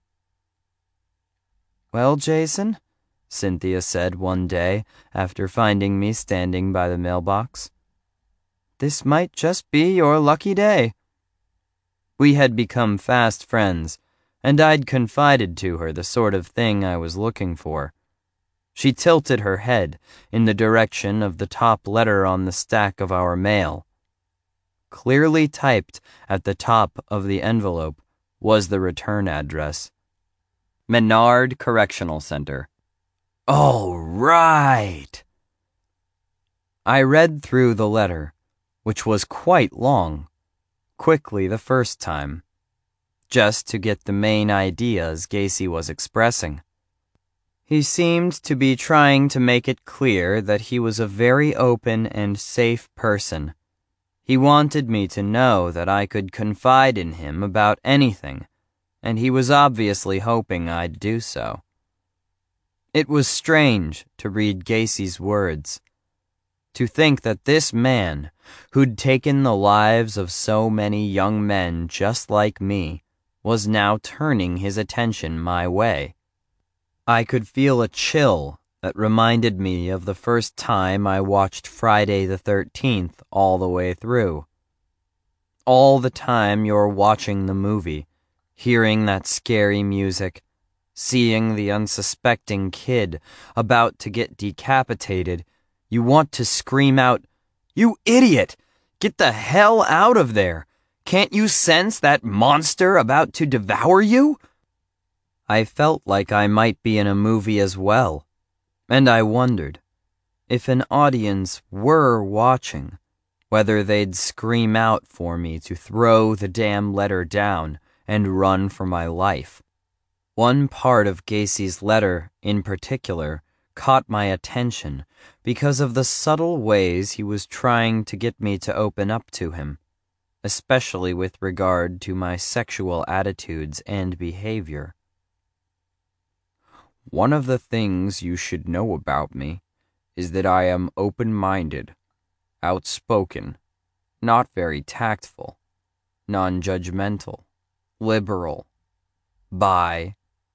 "Well, Jason," Cynthia said one day after finding me standing by the mailbox, "this might just be your lucky day." We had become fast friends, and I'd confided to her the sort of thing I was looking for. She tilted her head in the direction of the top letter on the stack of our mail. Clearly typed at the top of the envelope was the return address: Menard Correctional Center. "Oh, right!" I read through the letter, which was quite long, quickly the first time, just to get the main ideas Gacy was expressing. He seemed to be trying to make it clear that he was a very open and safe person. He wanted me to know that I could confide in him about anything, and he was obviously hoping I'd do so. It was strange to read Gacy's words, to think that this man, who'd taken the lives of so many young men just like me, was now turning his attention my way. I could feel a chill that reminded me of the first time I watched Friday the thirteenth all the way through. All the time you're watching the movie, hearing that scary music, seeing the unsuspecting kid about to get decapitated, you want to scream out, "You idiot! Get the hell out of there! Can't you sense that monster about to devour you?" I felt like I might be in a movie as well, and I wondered, if an audience were watching, whether they'd scream out for me to throw the damn letter down and run for my life. One part of Gacy's letter, in particular, caught my attention because of the subtle ways he was trying to get me to open up to him, especially with regard to my sexual attitudes and behavior. "One of the things you should know about me is that I am open-minded, outspoken, not very tactful, non-judgmental, liberal, bi,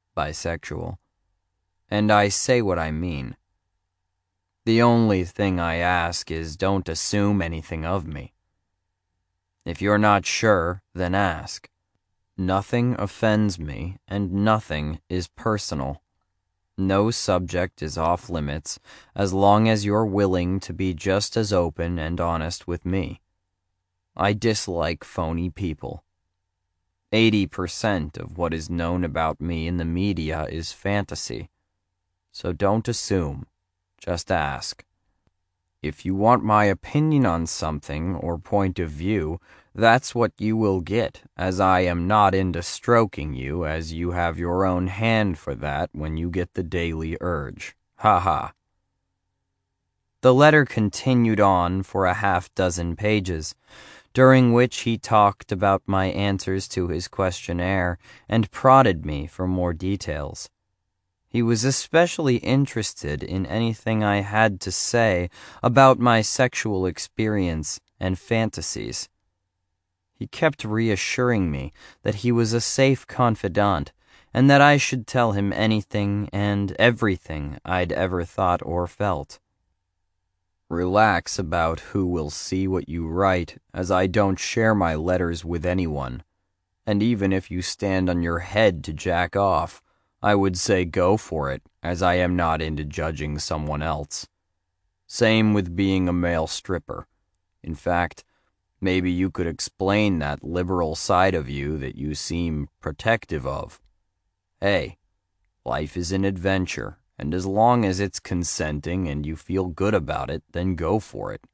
bisexual, and I say what I mean. The only thing I ask is don't assume anything of me. If you're not sure, then ask. Nothing offends me, and nothing is personal. No subject is off limits as long as you're willing to be just as open and honest with me. I dislike phony people. Eighty percent of what is known about me in the media is fantasy. So don't assume, just ask. If you want my opinion on something or point of view, that's what you will get, as I am not into stroking you, as you have your own hand for that when you get the daily urge. Ha ha. The letter continued on for a half dozen pages, during which he talked about my answers to his questionnaire and prodded me for more details. He was especially interested in anything I had to say about my sexual experience and fantasies. He kept reassuring me that he was a safe confidant and that I should tell him anything and everything I'd ever thought or felt. Relax about who will see what you write, as I don't share my letters with anyone, and even if you stand on your head to jack off, I would say go for it, as I am not into judging someone else. Same with being a male stripper. In fact, maybe you could explain that liberal side of you that you seem protective of. Hey, life is an adventure, and as long as it's consenting and you feel good about it, then go for it.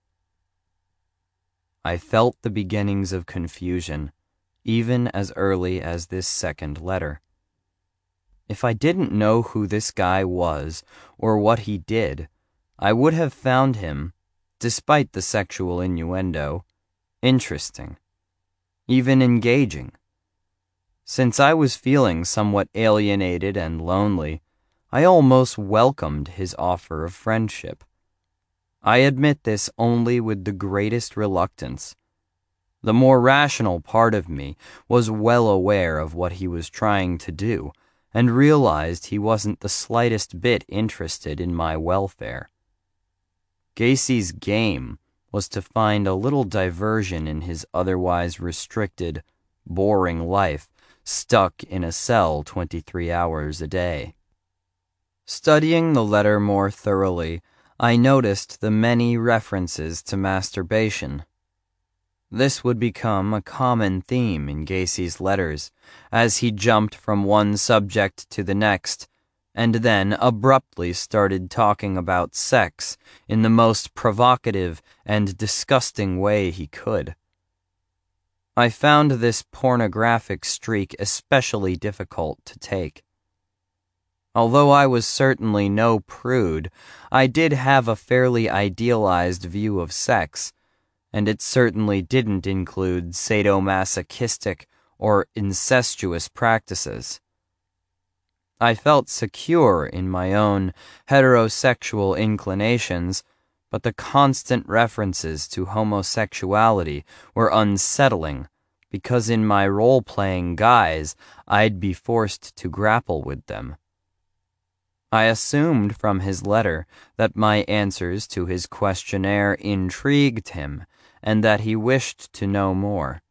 I felt the beginnings of confusion, even as early as this second letter. If I didn't know who this guy was or what he did, I would have found him, despite the sexual innuendo, interesting, even engaging. Since I was feeling somewhat alienated and lonely, I almost welcomed his offer of friendship. I admit this only with the greatest reluctance. The more rational part of me was well aware of what he was trying to do, and realized he wasn't the slightest bit interested in my welfare. Gacy's game was to find a little diversion in his otherwise restricted, boring life, stuck in a cell twenty-three hours a day. Studying the letter more thoroughly, I noticed the many references to masturbation. This would become a common theme in Gacy's letters, as he jumped from one subject to the next, and then abruptly started talking about sex in the most provocative and disgusting way he could. I found this pornographic streak especially difficult to take. Although I was certainly no prude, I did have a fairly idealized view of sex, and it certainly didn't include sadomasochistic or incestuous practices. I felt secure in my own heterosexual inclinations, but the constant references to homosexuality were unsettling, because in my role-playing guise, I'd be forced to grapple with them. I assumed from his letter that my answers to his questionnaire intrigued him, and that he wished to know more.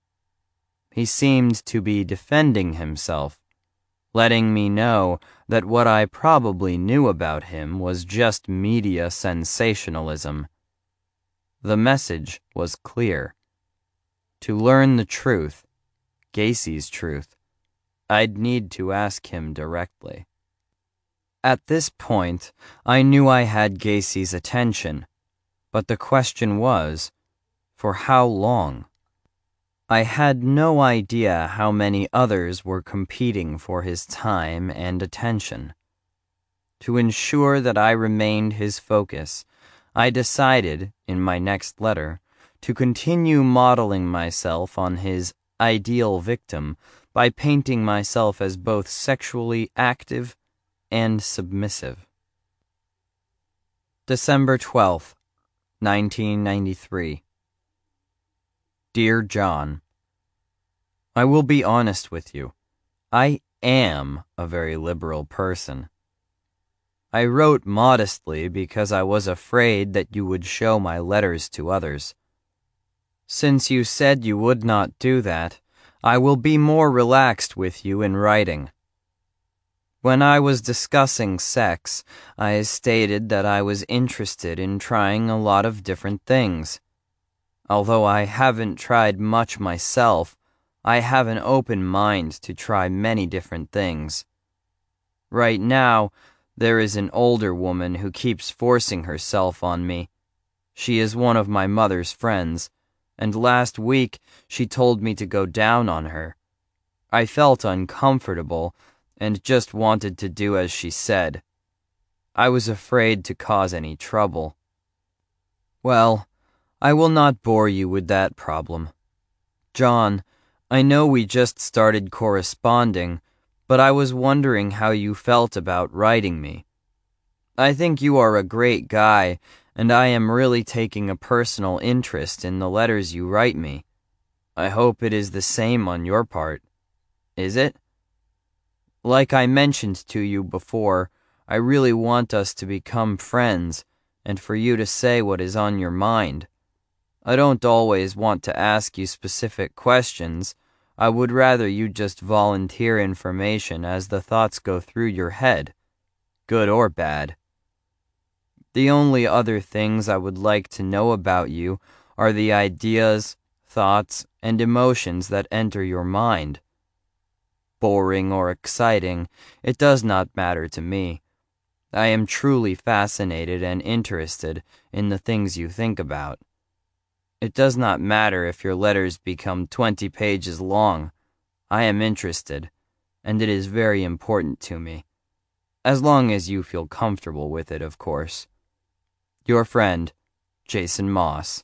He seemed to be defending himself, letting me know that what I probably knew about him was just media sensationalism. The message was clear. To learn the truth, Gacy's truth, I'd need to ask him directly. At this point, I knew I had Gacy's attention, but the question was, for how long? I had no idea how many others were competing for his time and attention. To ensure that I remained his focus, I decided, in my next letter, to continue modeling myself on his ideal victim by painting myself as both sexually active and submissive. December twelfth, nineteen ninety-three. Dear John, I will be honest with you. I am a very liberal person. I wrote modestly because I was afraid that you would show my letters to others. Since you said you would not do that, I will be more relaxed with you in writing. When I was discussing sex, I stated that I was interested in trying a lot of different things. Although I haven't tried much myself, I have an open mind to try many different things. Right now, there is an older woman who keeps forcing herself on me. She is one of my mother's friends, and last week she told me to go down on her. I felt uncomfortable and just wanted to do as she said. I was afraid to cause any trouble. Well, I will not bore you with that problem. John, I know we just started corresponding, but I was wondering how you felt about writing me. I think you are a great guy, and I am really taking a personal interest in the letters you write me. I hope it is the same on your part. Is it? Like I mentioned to you before, I really want us to become friends, and for you to say what is on your mind. I don't always want to ask you specific questions. I would rather you just volunteer information as the thoughts go through your head, good or bad. The only other things I would like to know about you are the ideas, thoughts, and emotions that enter your mind. Boring or exciting, it does not matter to me. I am truly fascinated and interested in the things you think about. It does not matter if your letters become twenty pages long. I am interested, and it is very important to me. As long as you feel comfortable with it, of course. Your friend, Jason Moss.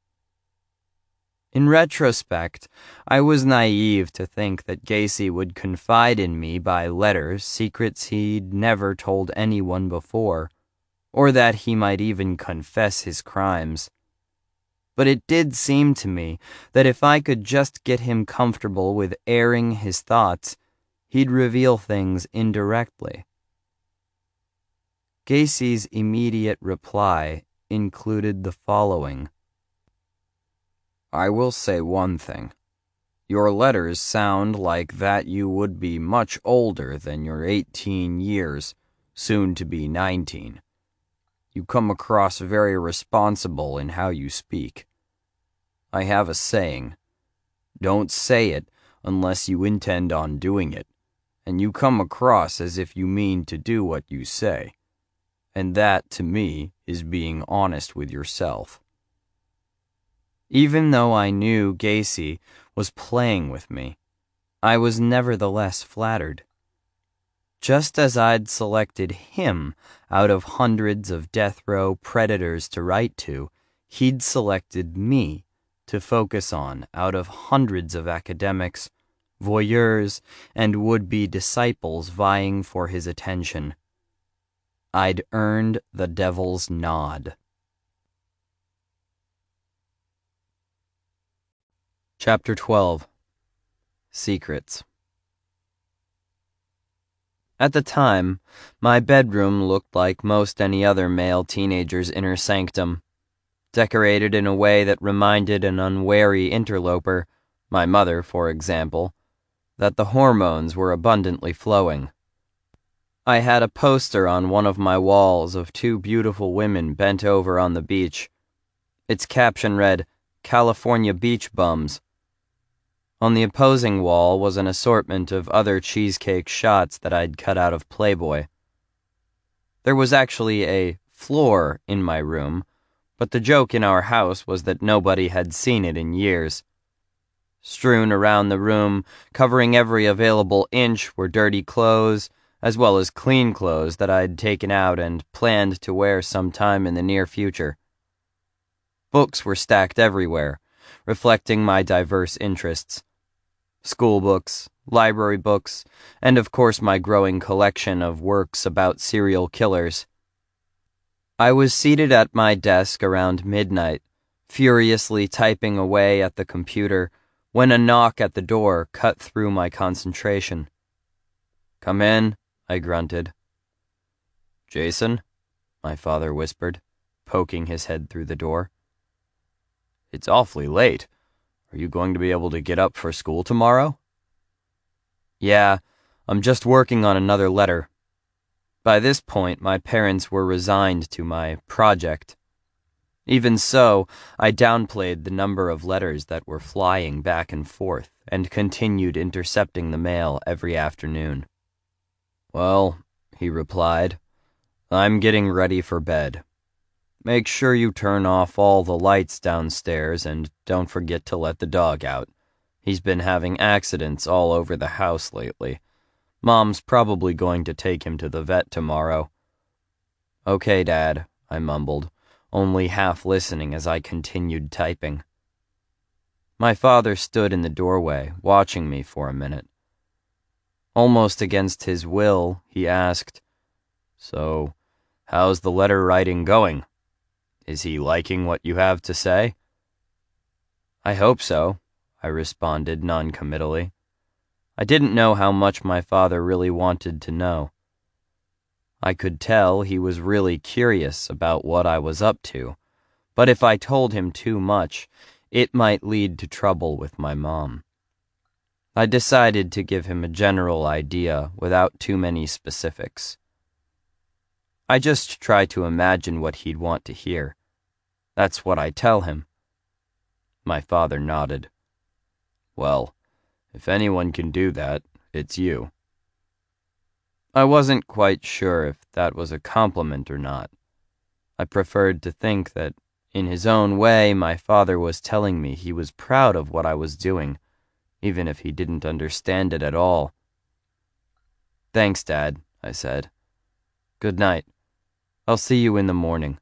In retrospect, I was naive to think that Gacy would confide in me by letter secrets he'd never told anyone before, or that he might even confess his crimes. But it did seem to me that if I could just get him comfortable with airing his thoughts, he'd reveal things indirectly. Gacy's immediate reply included the following. I will say one thing. Your letters sound like that you would be much older than your eighteen years, soon to be nineteen. You come across very responsible in how you speak. I have a saying, don't say it unless you intend on doing it, and you come across as if you mean to do what you say. And that, to me, is being honest with yourself. Even though I knew Gacy was playing with me, I was nevertheless flattered. Just as I'd selected him out of hundreds of death row predators to write to, he'd selected me to focus on out of hundreds of academics, voyeurs, and would-be disciples vying for his attention. I'd earned the devil's nod. Chapter twelve. Secrets. At the time, my bedroom looked like most any other male teenager's inner sanctum, decorated in a way that reminded an unwary interloper, my mother, for example, that the hormones were abundantly flowing. I had a poster on one of my walls of two beautiful women bent over on the beach. Its caption read, California Beach Bums. On the opposing wall was an assortment of other cheesecake shots that I'd cut out of Playboy. There was actually a floor in my room, but the joke in our house was that nobody had seen it in years. Strewn around the room, covering every available inch, were dirty clothes, as well as clean clothes that I'd taken out and planned to wear sometime in the near future. Books were stacked everywhere, reflecting my diverse interests. School books, library books, and of course my growing collection of works about serial killers. I was seated at my desk around midnight, furiously typing away at the computer, when a knock at the door cut through my concentration. "Come in," I grunted. "Jason?" my father whispered, poking his head through the door. "It's awfully late. Are you going to be able to get up for school tomorrow?" "Yeah, I'm just working on another letter." By this point, my parents were resigned to my project. Even so, I downplayed the number of letters that were flying back and forth and continued intercepting the mail every afternoon. "Well," he replied, "I'm getting ready for bed. Make sure you turn off all the lights downstairs and don't forget to let the dog out. He's been having accidents all over the house lately. Mom's probably going to take him to the vet tomorrow." "Okay, Dad," I mumbled, only half listening as I continued typing. My father stood in the doorway, watching me for a minute. Almost against his will, he asked, "So, how's the letter writing going? Is he liking what you have to say?" "I hope so," I responded noncommittally. I didn't know how much my father really wanted to know. I could tell he was really curious about what I was up to, but if I told him too much, it might lead to trouble with my mom. I decided to give him a general idea without too many specifics. I just try to imagine what he'd want to hear. That's what I tell him. My father nodded. "Well, if anyone can do that, it's you." I wasn't quite sure if that was a compliment or not. I preferred to think that, in his own way, my father was telling me he was proud of what I was doing, even if he didn't understand it at all. "Thanks, Dad," I said. "Good night. I'll see you in the morning."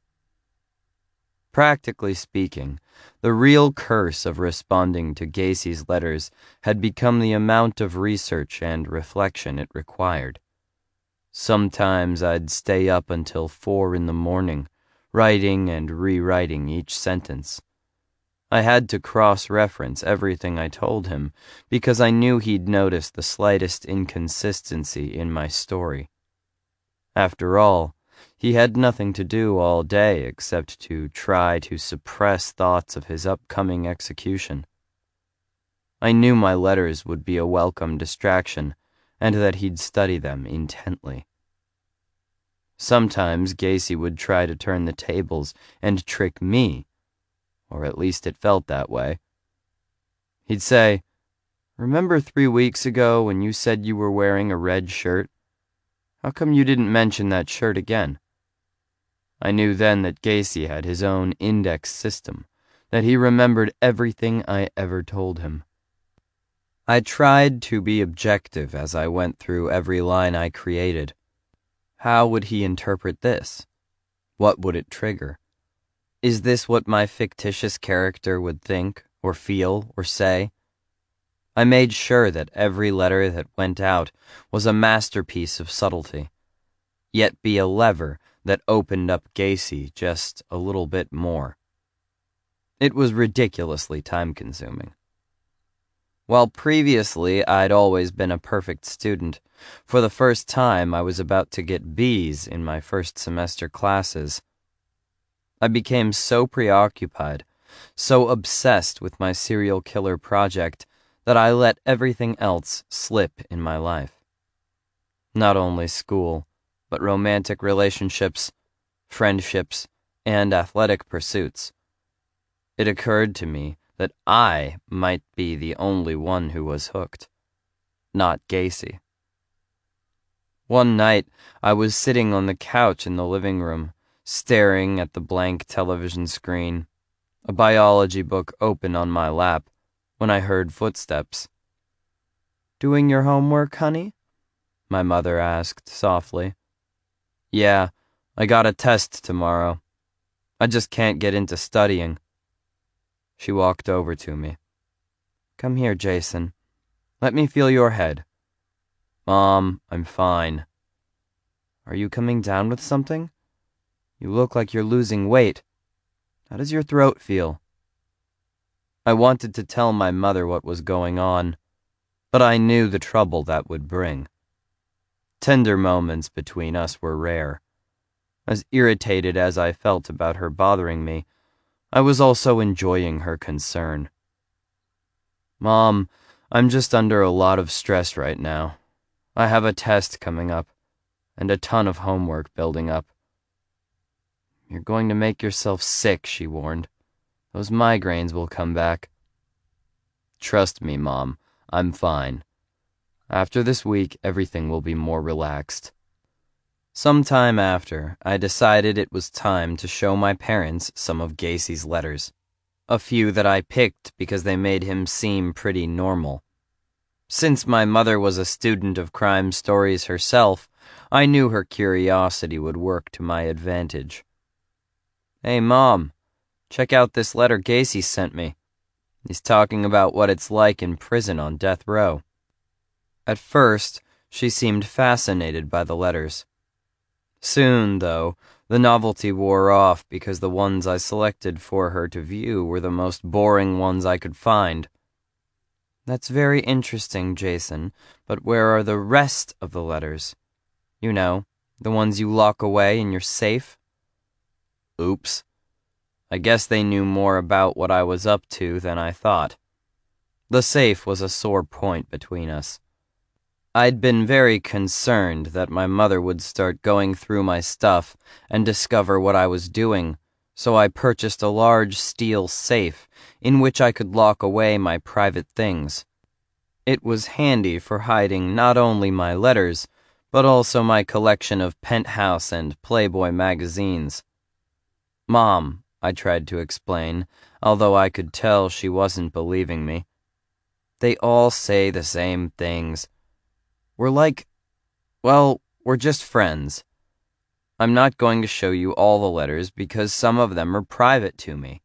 Practically speaking, the real curse of responding to Gacy's letters had become the amount of research and reflection it required. Sometimes I'd stay up until four in the morning, writing and rewriting each sentence. I had to cross-reference everything I told him because I knew he'd notice the slightest inconsistency in my story. After all, he had nothing to do all day except to try to suppress thoughts of his upcoming execution. I knew my letters would be a welcome distraction, and that he'd study them intently. Sometimes Gacy would try to turn the tables and trick me, or at least it felt that way. He'd say, "Remember three weeks ago when you said you were wearing a red shirt? How come you didn't mention that shirt again?" I knew then that Gacy had his own index system, that he remembered everything I ever told him. I tried to be objective as I went through every line I created. How would he interpret this? What would it trigger? Is this what my fictitious character would think, or feel, or say? I made sure that every letter that went out was a masterpiece of subtlety, yet be a lever that opened up Gacy just a little bit more. It was ridiculously time-consuming. While previously I'd always been a perfect student, for the first time I was about to get B's in my first semester classes. I became so preoccupied, so obsessed with my serial killer project, that I let everything else slip in my life. Not only school, but romantic relationships, friendships, and athletic pursuits. It occurred to me that I might be the only one who was hooked, not Gacy. One night, I was sitting on the couch in the living room, staring at the blank television screen, a biology book open on my lap, when I heard footsteps. "Doing your homework, honey?" my mother asked softly. "Yeah, I got a test tomorrow. I just can't get into studying." She walked over to me. "Come here, Jason. Let me feel your head." "Mom, I'm fine." "Are you coming down with something? You look like you're losing weight. How does your throat feel?" I wanted to tell my mother what was going on, but I knew the trouble that would bring. Tender moments between us were rare. As irritated as I felt about her bothering me, I was also enjoying her concern. Mom, I'm just under a lot of stress right now. I have a test coming up, and a ton of homework building up. You're going to make yourself sick, she warned. Those migraines will come back. Trust me, Mom, I'm fine. After this week, everything will be more relaxed. Sometime after, I decided it was time to show my parents some of Gacy's letters. A few that I picked because they made him seem pretty normal. Since my mother was a student of crime stories herself, I knew her curiosity would work to my advantage. Hey, Mom, check out this letter Gacy sent me. He's talking about what it's like in prison on death row. At first, she seemed fascinated by the letters. Soon, though, the novelty wore off because the ones I selected for her to view were the most boring ones I could find. That's very interesting, Jason, but where are the rest of the letters? You know, the ones you lock away in your safe? Oops. I guess they knew more about what I was up to than I thought. The safe was a sore point between us. I'd been very concerned that my mother would start going through my stuff and discover what I was doing, so I purchased a large steel safe in which I could lock away my private things. It was handy for hiding not only my letters, but also my collection of Penthouse and Playboy magazines. Mom, I tried to explain, although I could tell she wasn't believing me. They all say the same things. We're like, well, we're just friends. I'm not going to show you all the letters because some of them are private to me.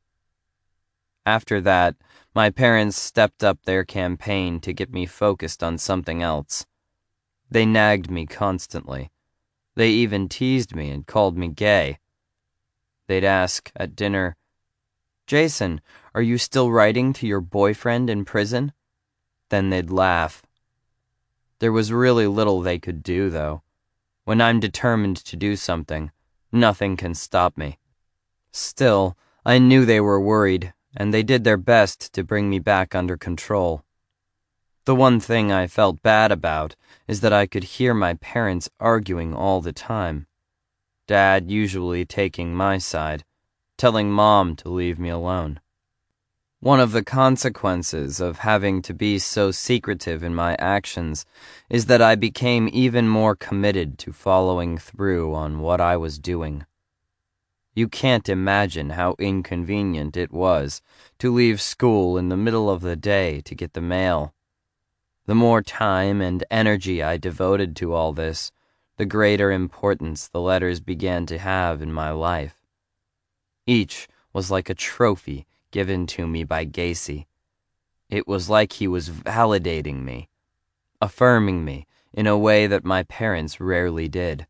After that, my parents stepped up their campaign to get me focused on something else. They nagged me constantly. They even teased me and called me gay. They'd ask at dinner, Jason, are you still writing to your boyfriend in prison? Then they'd laugh. There was really little they could do, though. When I'm determined to do something, nothing can stop me. Still, I knew they were worried, and they did their best to bring me back under control. The one thing I felt bad about is that I could hear my parents arguing all the time. Dad usually taking my side, telling Mom to leave me alone. One of the consequences of having to be so secretive in my actions is that I became even more committed to following through on what I was doing. You can't imagine how inconvenient it was to leave school in the middle of the day to get the mail. The more time and energy I devoted to all this, the greater importance the letters began to have in my life. Each was like a trophy given to me by Gacy. It was like he was validating me, affirming me in a way that my parents rarely did.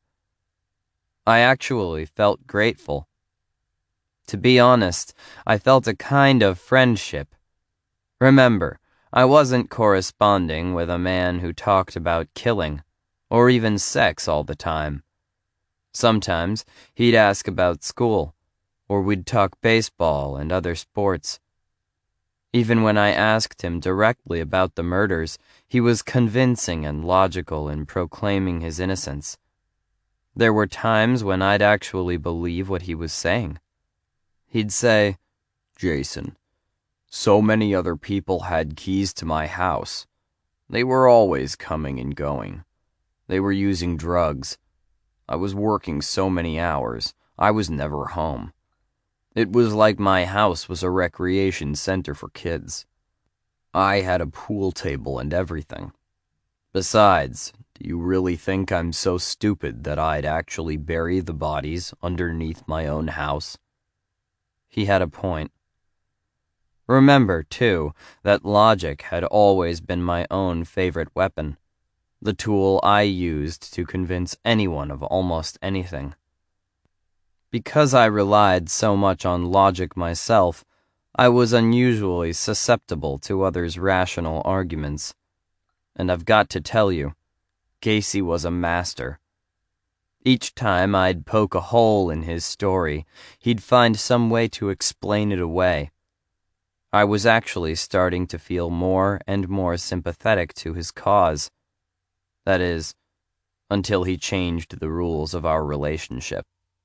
I actually felt grateful. To be honest, I felt a kind of friendship. Remember, I wasn't corresponding with a man who talked about killing, or even sex all the time. Sometimes he'd ask about school, or we'd talk baseball and other sports. Even when I asked him directly about the murders, he was convincing and logical in proclaiming his innocence. There were times when I'd actually believe what he was saying. He'd say, Jason, so many other people had keys to my house. They were always coming and going. They were using drugs. I was working so many hours, I was never home. It was like my house was a recreation center for kids. I had a pool table and everything. Besides, do you really think I'm so stupid that I'd actually bury the bodies underneath my own house? He had a point. Remember, too, that logic had always been my own favorite weapon, the tool I used to convince anyone of almost anything. Because I relied so much on logic myself, I was unusually susceptible to others' rational arguments. And I've got to tell you, Gacy was a master. Each time I'd poke a hole in his story, he'd find some way to explain it away. I was actually starting to feel more and more sympathetic to his cause. That is, until he changed the rules of our relationship.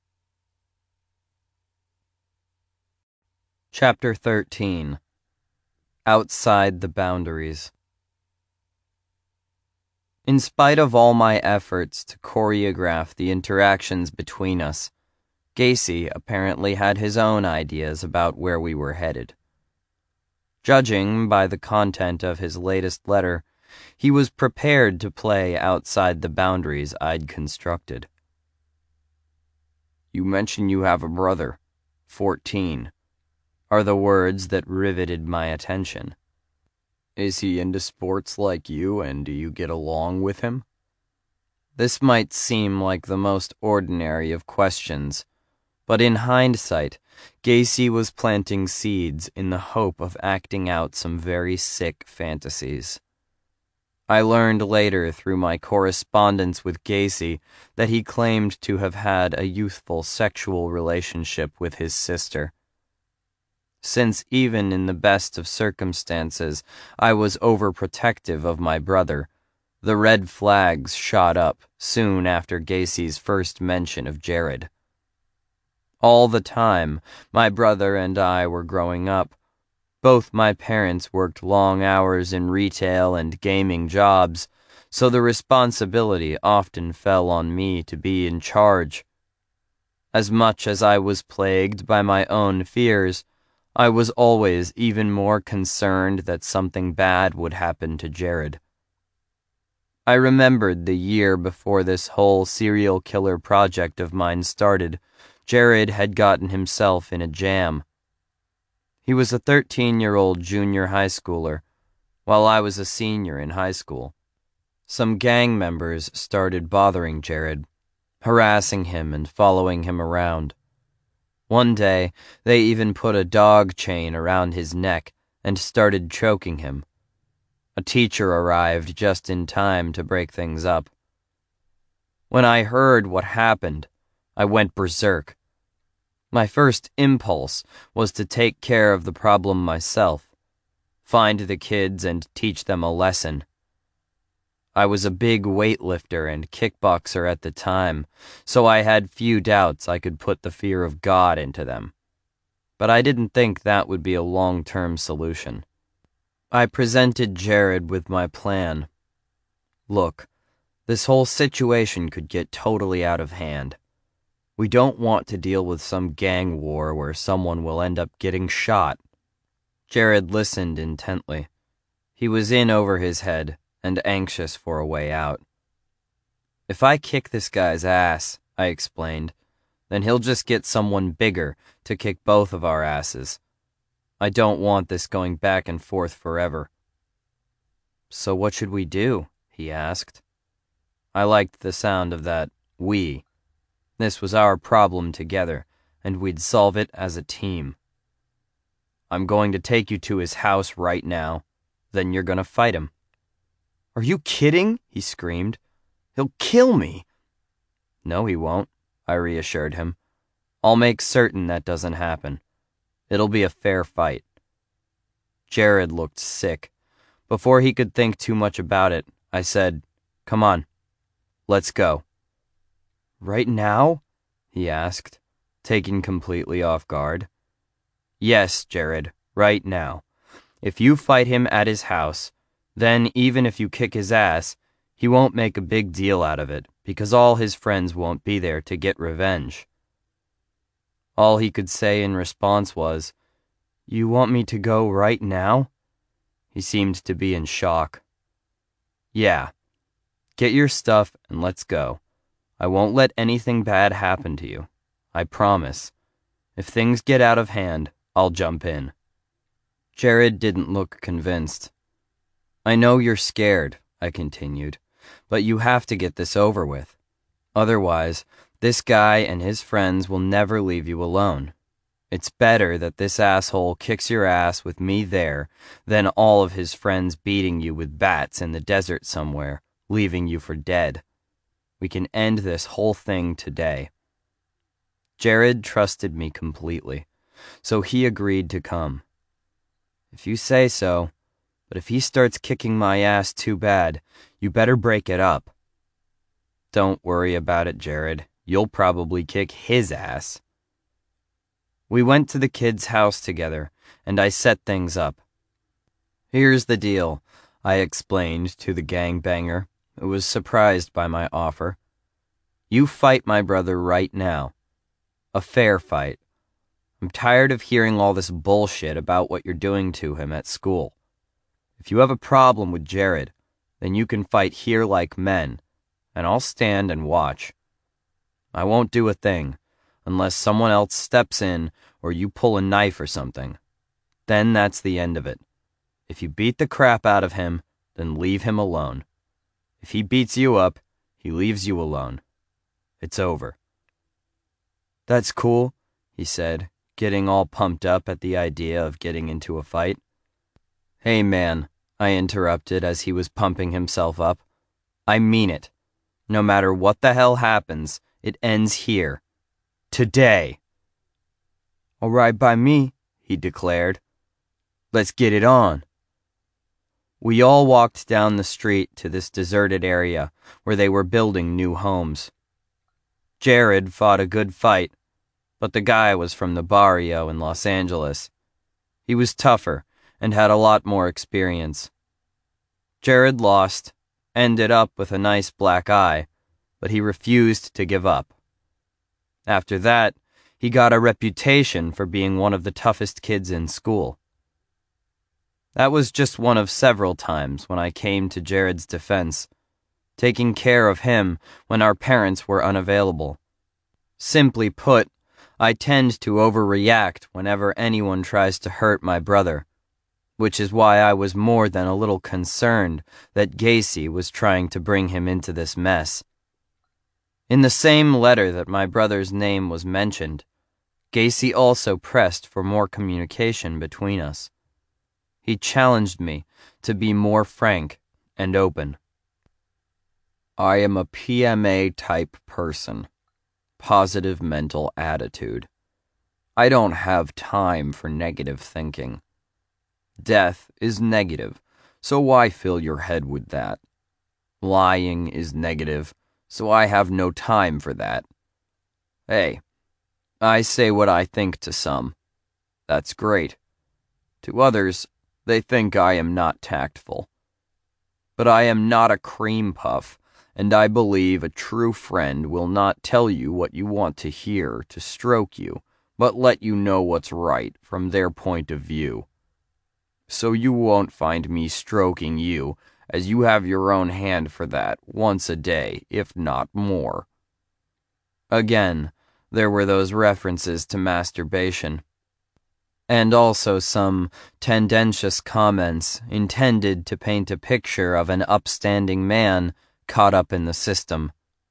Chapter thirteen. Outside the Boundaries. In spite of all my efforts to choreograph the interactions between us, Gacy apparently had his own ideas about where we were headed. Judging by the content of his latest letter, he was prepared to play outside the boundaries I'd constructed. "You mention you have a brother, fourteen, are the words that riveted my attention. Is he into sports like you, and do you get along with him?" This might seem like the most ordinary of questions, but in hindsight, Gacy was planting seeds in the hope of acting out some very sick fantasies. I learned later through my correspondence with Gacy that he claimed to have had a youthful sexual relationship with his sister. Since even in the best of circumstances I was overprotective of my brother, the red flags shot up soon after Gacy's first mention of Jared. All the time my brother and I were growing up, both my parents worked long hours in retail and gaming jobs, so the responsibility often fell on me to be in charge. As much as I was plagued by my own fears, I was always even more concerned that something bad would happen to Jared. I remembered the year before this whole serial killer project of mine started, Jared had gotten himself in a jam. He was a thirteen-year-old junior high schooler, while I was a senior in high school. Some gang members started bothering Jared, harassing him and following him around. One day, they even put a dog chain around his neck and started choking him. A teacher arrived just in time to break things up. When I heard what happened, I went berserk. My first impulse was to take care of the problem myself, find the kids and teach them a lesson. I was a big weightlifter and kickboxer at the time, so I had few doubts I could put the fear of God into them. But I didn't think that would be a long-term solution. I presented Jared with my plan. Look, this whole situation could get totally out of hand. We don't want to deal with some gang war where someone will end up getting shot. Jared listened intently. He was in over his head and anxious for a way out. "If I kick this guy's ass," I explained, "then he'll just get someone bigger to kick both of our asses. I don't want this going back and forth forever." "So what should we do?" he asked. I liked the sound of that "we." This was our problem together, and we'd solve it as a team. "I'm going to take you to his house right now. Then you're going to fight him." "Are you kidding?" he screamed. "He'll kill me." "No, he won't," I reassured him. "I'll make certain that doesn't happen. It'll be a fair fight." Jared looked sick. Before he could think too much about it, I said, "Come on, let's go." "Right now?" he asked, taken completely off guard. "Yes, Jared, right now. If you fight him at his house, then even if you kick his ass, he won't make a big deal out of it, because all his friends won't be there to get revenge." All he could say in response was, "You want me to go right now?" He seemed to be in shock. "Yeah. Get your stuff and let's go. I won't let anything bad happen to you. I promise. If things get out of hand, I'll jump in." Jared didn't look convinced. "I know you're scared," I continued, "but you have to get this over with. Otherwise, this guy and his friends will never leave you alone. It's better that this asshole kicks your ass with me there than all of his friends beating you with bats in the desert somewhere, leaving you for dead. We can end this whole thing today." Jared trusted me completely, so he agreed to come. "If you say so, but if he starts kicking my ass too bad, you better break it up." "Don't worry about it, Jared. You'll probably kick his ass." We went to the kid's house together, and I set things up. "Here's the deal," I explained to the gangbanger, who was surprised by my offer. "You fight my brother right now. A fair fight. I'm tired of hearing all this bullshit about what you're doing to him at school. If you have a problem with Jared, then you can fight here like men, and I'll stand and watch. I won't do a thing, unless someone else steps in or you pull a knife or something. Then that's the end of it. If you beat the crap out of him, then leave him alone. If he beats you up, he leaves you alone. It's over." "That's cool," he said, getting all pumped up at the idea of getting into a fight. "Hey man," I interrupted as he was pumping himself up. "I mean it. No matter what the hell happens, it ends here. Today." "All right by me," he declared. "Let's get it on." We all walked down the street to this deserted area where they were building new homes. Jared fought a good fight, but the guy was from the barrio in Los Angeles. He was tougher and had a lot more experience. Jared lost, ended up with a nice black eye, but he refused to give up. After that, he got a reputation for being one of the toughest kids in school. That was just one of several times when I came to Jared's defense, taking care of him when our parents were unavailable. Simply put, I tend to overreact whenever anyone tries to hurt my brother, which is why I was more than a little concerned that Gacy was trying to bring him into this mess. In the same letter that my brother's name was mentioned, Gacy also pressed for more communication between us. He challenged me to be more frank and open. "I am a P M A-type person. Positive mental attitude. I don't have time for negative thinking. Death is negative, so why fill your head with that? Lying is negative, so I have no time for that. Hey, I say what I think to some. That's great. To others, they think I am not tactful. But I am not a cream puff, and I believe a true friend will not tell you what you want to hear to stroke you, but let you know what's right from their point of view. So you won't find me stroking you, as you have your own hand for that once a day, if not more." Again, there were those references to masturbation, and also some tendentious comments intended to paint a picture of an upstanding man caught up in the system.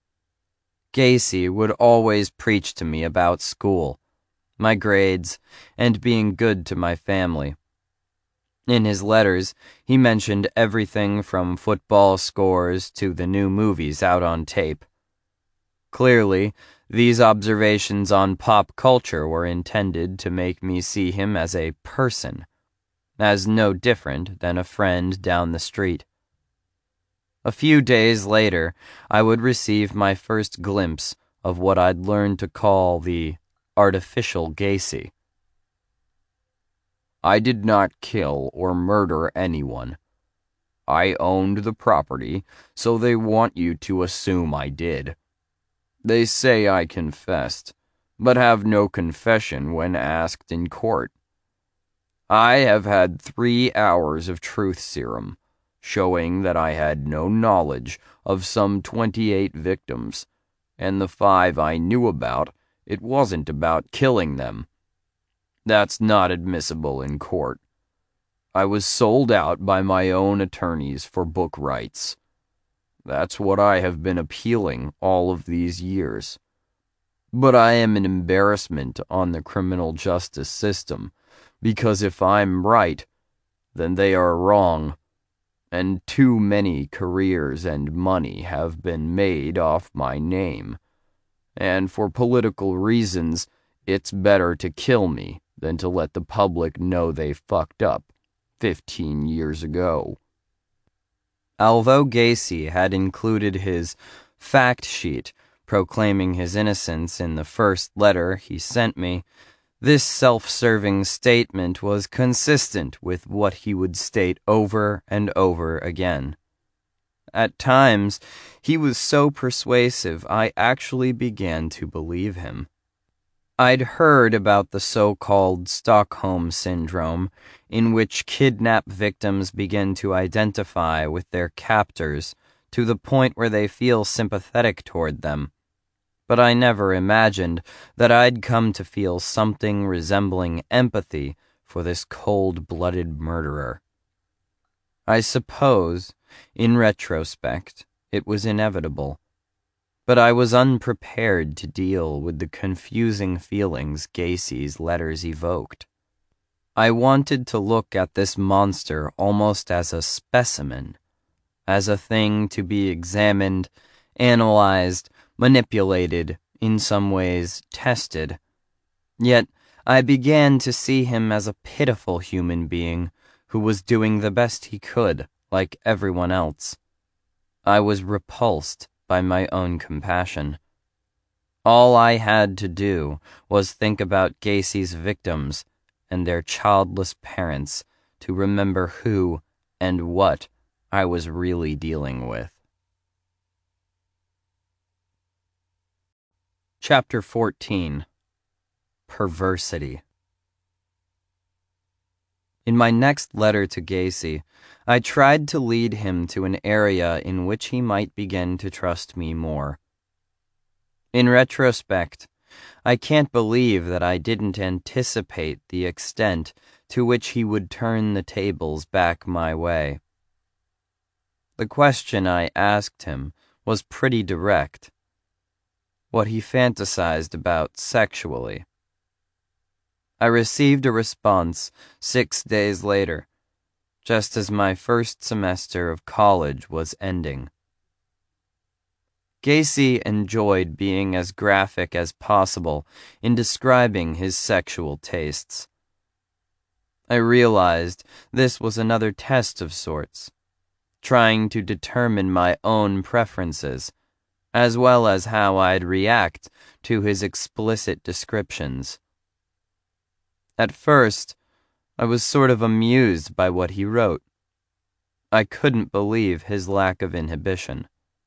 Gacy would always preach to me about school, my grades, and being good to my family. In his letters, he mentioned everything from football scores to the new movies out on tape. Clearly, these observations on pop culture were intended to make me see him as a person, as no different than a friend down the street. A few days later, I would receive my first glimpse of what I'd learned to call the artificial Gacy. "I did not kill or murder anyone. I owned the property, so they want you to assume I did. They say I confessed, but have no confession when asked in court. I have had three hours of truth serum, showing that I had no knowledge of some twenty-eight victims, and the five I knew about, it wasn't about killing them. That's not admissible in court. I was sold out by my own attorneys for book rights. That's what I have been appealing all of these years. But I am an embarrassment on the criminal justice system, because if I'm right, then they are wrong, and too many careers and money have been made off my name. And for political reasons, it's better to kill me than to let the public know they fucked up fifteen years ago." Although Gacy had included his fact sheet proclaiming his innocence in the first letter he sent me, this self-serving statement was consistent with what he would state over and over again. At times, he was so persuasive I actually began to believe him. I'd heard about the so-called Stockholm Syndrome, in which kidnap victims begin to identify with their captors to the point where they feel sympathetic toward them. But I never imagined that I'd come to feel something resembling empathy for this cold-blooded murderer. I suppose, in retrospect, it was inevitable, but I was unprepared to deal with the confusing feelings Gacy's letters evoked. I wanted to look at this monster almost as a specimen, as a thing to be examined, analyzed, manipulated, in some ways tested. Yet I began to see him as a pitiful human being who was doing the best he could, like everyone else. I was repulsed by my own compassion. All I had to do was think about Gacy's victims and their childless parents to remember who and what I was really dealing with. Chapter fourteen. Perversity. In my next letter to Gacy, I tried to lead him to an area in which he might begin to trust me more. In retrospect, I can't believe that I didn't anticipate the extent to which he would turn the tables back my way. The question I asked him was pretty direct: what he fantasized about sexually. I received a response six days later, just as my first semester of college was ending. Gacy enjoyed being as graphic as possible in describing his sexual tastes. I realized this was another test of sorts, trying to determine my own preferences, as well as how I'd react to his explicit descriptions. At first, I was sort of amused by what he wrote. I couldn't believe his lack of inhibition.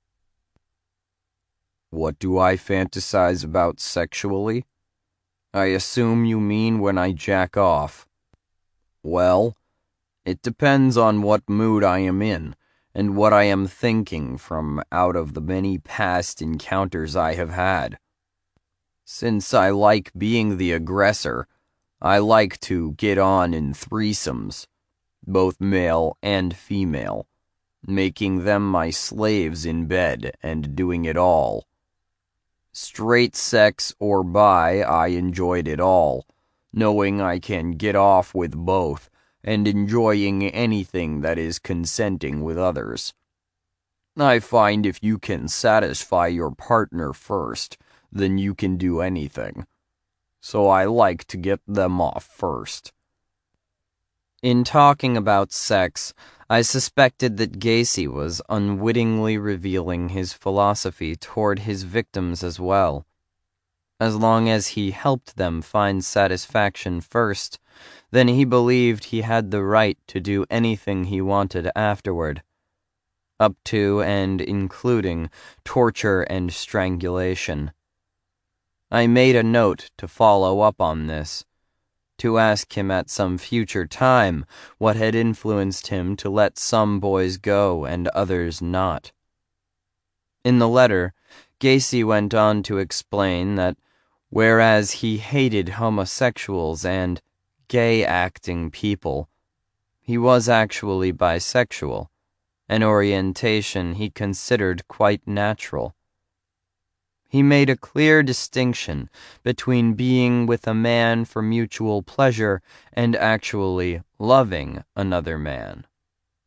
"What do I fantasize about sexually? I assume you mean when I jack off. Well, it depends on what mood I am in, and what I am thinking from out of the many past encounters I have had. Since I like being the aggressor, I like to get on in threesomes, both male and female, making them my slaves in bed and doing it all. Straight sex or bi, I enjoyed it all, knowing I can get off with both and enjoying anything that is consenting with others. I find if you can satisfy your partner first, then you can do anything. So I like to get them off first." In talking about sex, I suspected that Gacy was unwittingly revealing his philosophy toward his victims as well. As long as he helped them find satisfaction first, then he believed he had the right to do anything he wanted afterward, up to and including torture and strangulation. I made a note to follow up on this, to ask him at some future time what had influenced him to let some boys go and others not. In the letter, Gacy went on to explain that whereas he hated homosexuals and gay-acting people, he was actually bisexual, an orientation he considered quite natural. He made a clear distinction between being with a man for mutual pleasure and actually loving another man.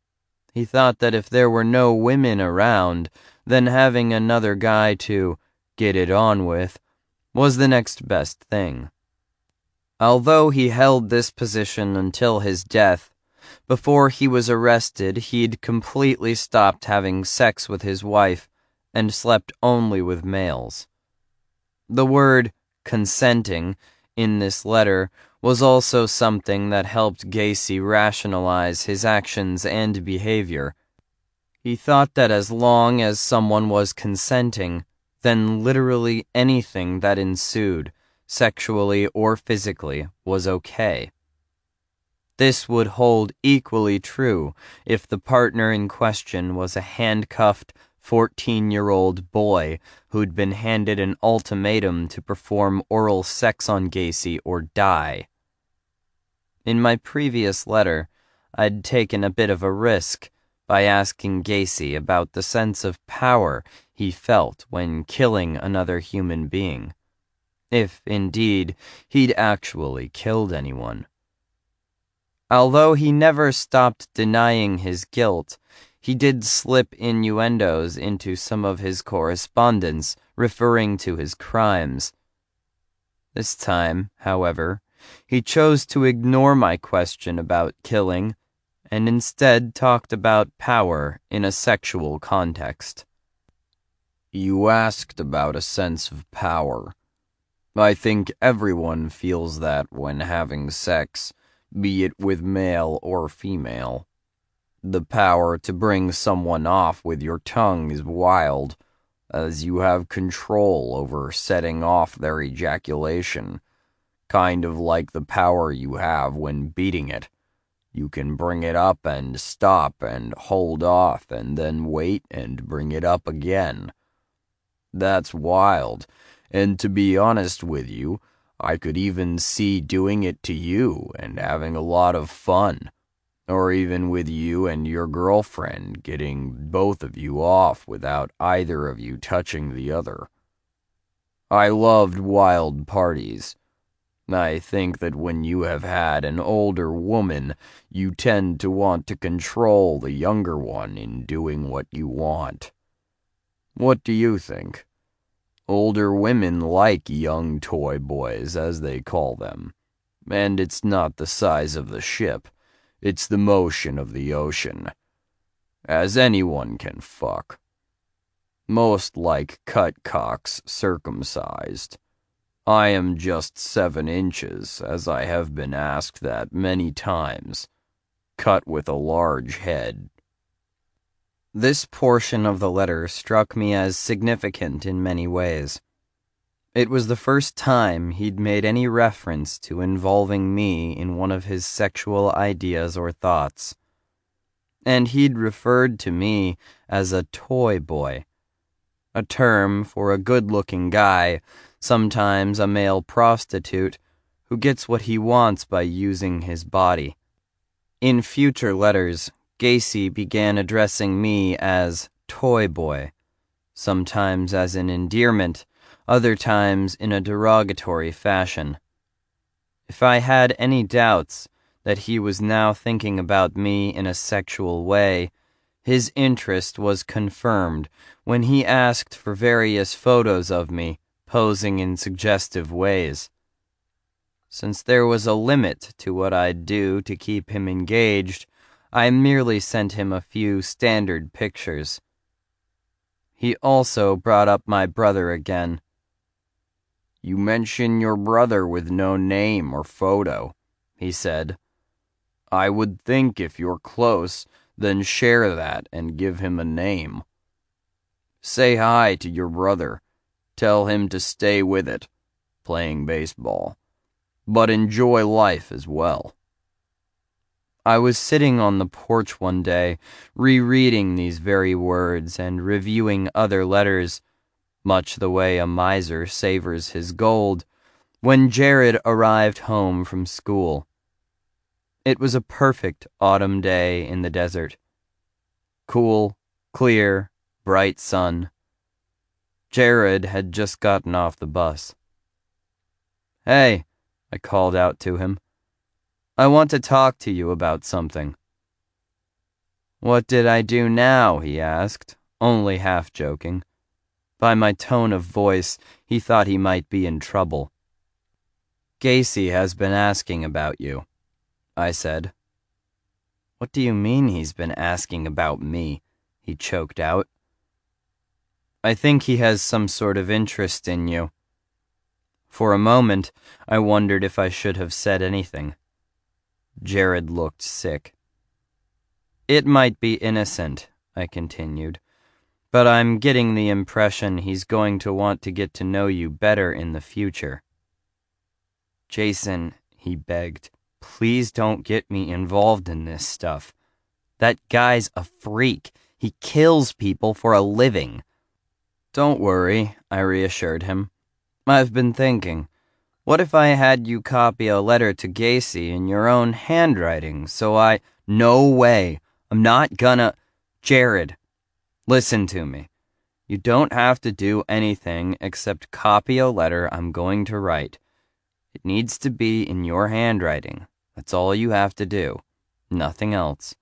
He thought that if there were no women around, then having another guy to get it on with was the next best thing. Although he held this position until his death, before he was arrested, he'd completely stopped having sex with his wife and slept only with males. The word consenting in this letter was also something that helped Gacy rationalize his actions and behavior. He thought that as long as someone was consenting, then literally anything that ensued, sexually or physically, was okay. This would hold equally true if the partner in question was a handcuffed fourteen-year-old boy who'd been handed an ultimatum to perform oral sex on Gacy or die. In my previous letter, I'd taken a bit of a risk by asking Gacy about the sense of power he felt when killing another human being, if, indeed, he'd actually killed anyone. Although he never stopped denying his guilt, he did slip innuendos into some of his correspondence referring to his crimes. This time, however, he chose to ignore my question about killing and instead talked about power in a sexual context. You asked about a sense of power. I think everyone feels that when having sex, be it with male or female. The power to bring someone off with your tongue is wild, as you have control over setting off their ejaculation, kind of like the power you have when beating it. You can bring it up and stop and hold off and then wait and bring it up again. That's wild, and to be honest with you, I could even see doing it to you and having a lot of fun. Or even with you and your girlfriend, getting both of you off without either of you touching the other. I loved wild parties. I think that when you have had an older woman, you tend to want to control the younger one in doing what you want. What do you think? Older women like young toy boys, as they call them. And it's not the size of the ship. It's the motion of the ocean. As anyone can fuck. Most like cut cocks circumcised. I am just seven inches, as I have been asked that many times. Cut with a large head. This portion of the letter struck me as significant in many ways. It was the first time he'd made any reference to involving me in one of his sexual ideas or thoughts. And he'd referred to me as a toy boy, a term for a good-looking guy, sometimes a male prostitute, who gets what he wants by using his body. In future letters, Gacy began addressing me as toy boy, sometimes as an endearment, other times in a derogatory fashion. If I had any doubts that he was now thinking about me in a sexual way, his interest was confirmed when he asked for various photos of me, posing in suggestive ways. Since there was a limit to what I'd do to keep him engaged, I merely sent him a few standard pictures. He also brought up my brother again. You mention your brother with no name or photo, he said. I would think if you're close, then share that and give him a name. Say hi to your brother. Tell him to stay with it, playing baseball. But enjoy life as well. I was sitting on the porch one day, rereading these very words and reviewing other letters, much the way a miser savors his gold, when Jared arrived home from school. It was a perfect autumn day in the desert. Cool, clear, bright sun. Jared had just gotten off the bus. "Hey," I called out to him. "I want to talk to you about something." "What did I do now?" he asked, only half joking. By my tone of voice, he thought he might be in trouble. "Gacy has been asking about you," I said. "What do you mean he's been asking about me?" he choked out. "I think he has some sort of interest in you." For a moment, I wondered if I should have said anything. Jared looked sick. "It might be innocent," I continued, "but I'm getting the impression he's going to want to get to know you better in the future." "Jason," he begged, "please don't get me involved in this stuff. That guy's a freak. He kills people for a living." "Don't worry," I reassured him. "I've been thinking. What if I had you copy a letter to Gacy in your own handwriting, so I—" "No way. I'm not gonna—" "Jared, listen to me. You don't have to do anything except copy a letter I'm going to write. It needs to be in your handwriting. That's all you have to do. Nothing else."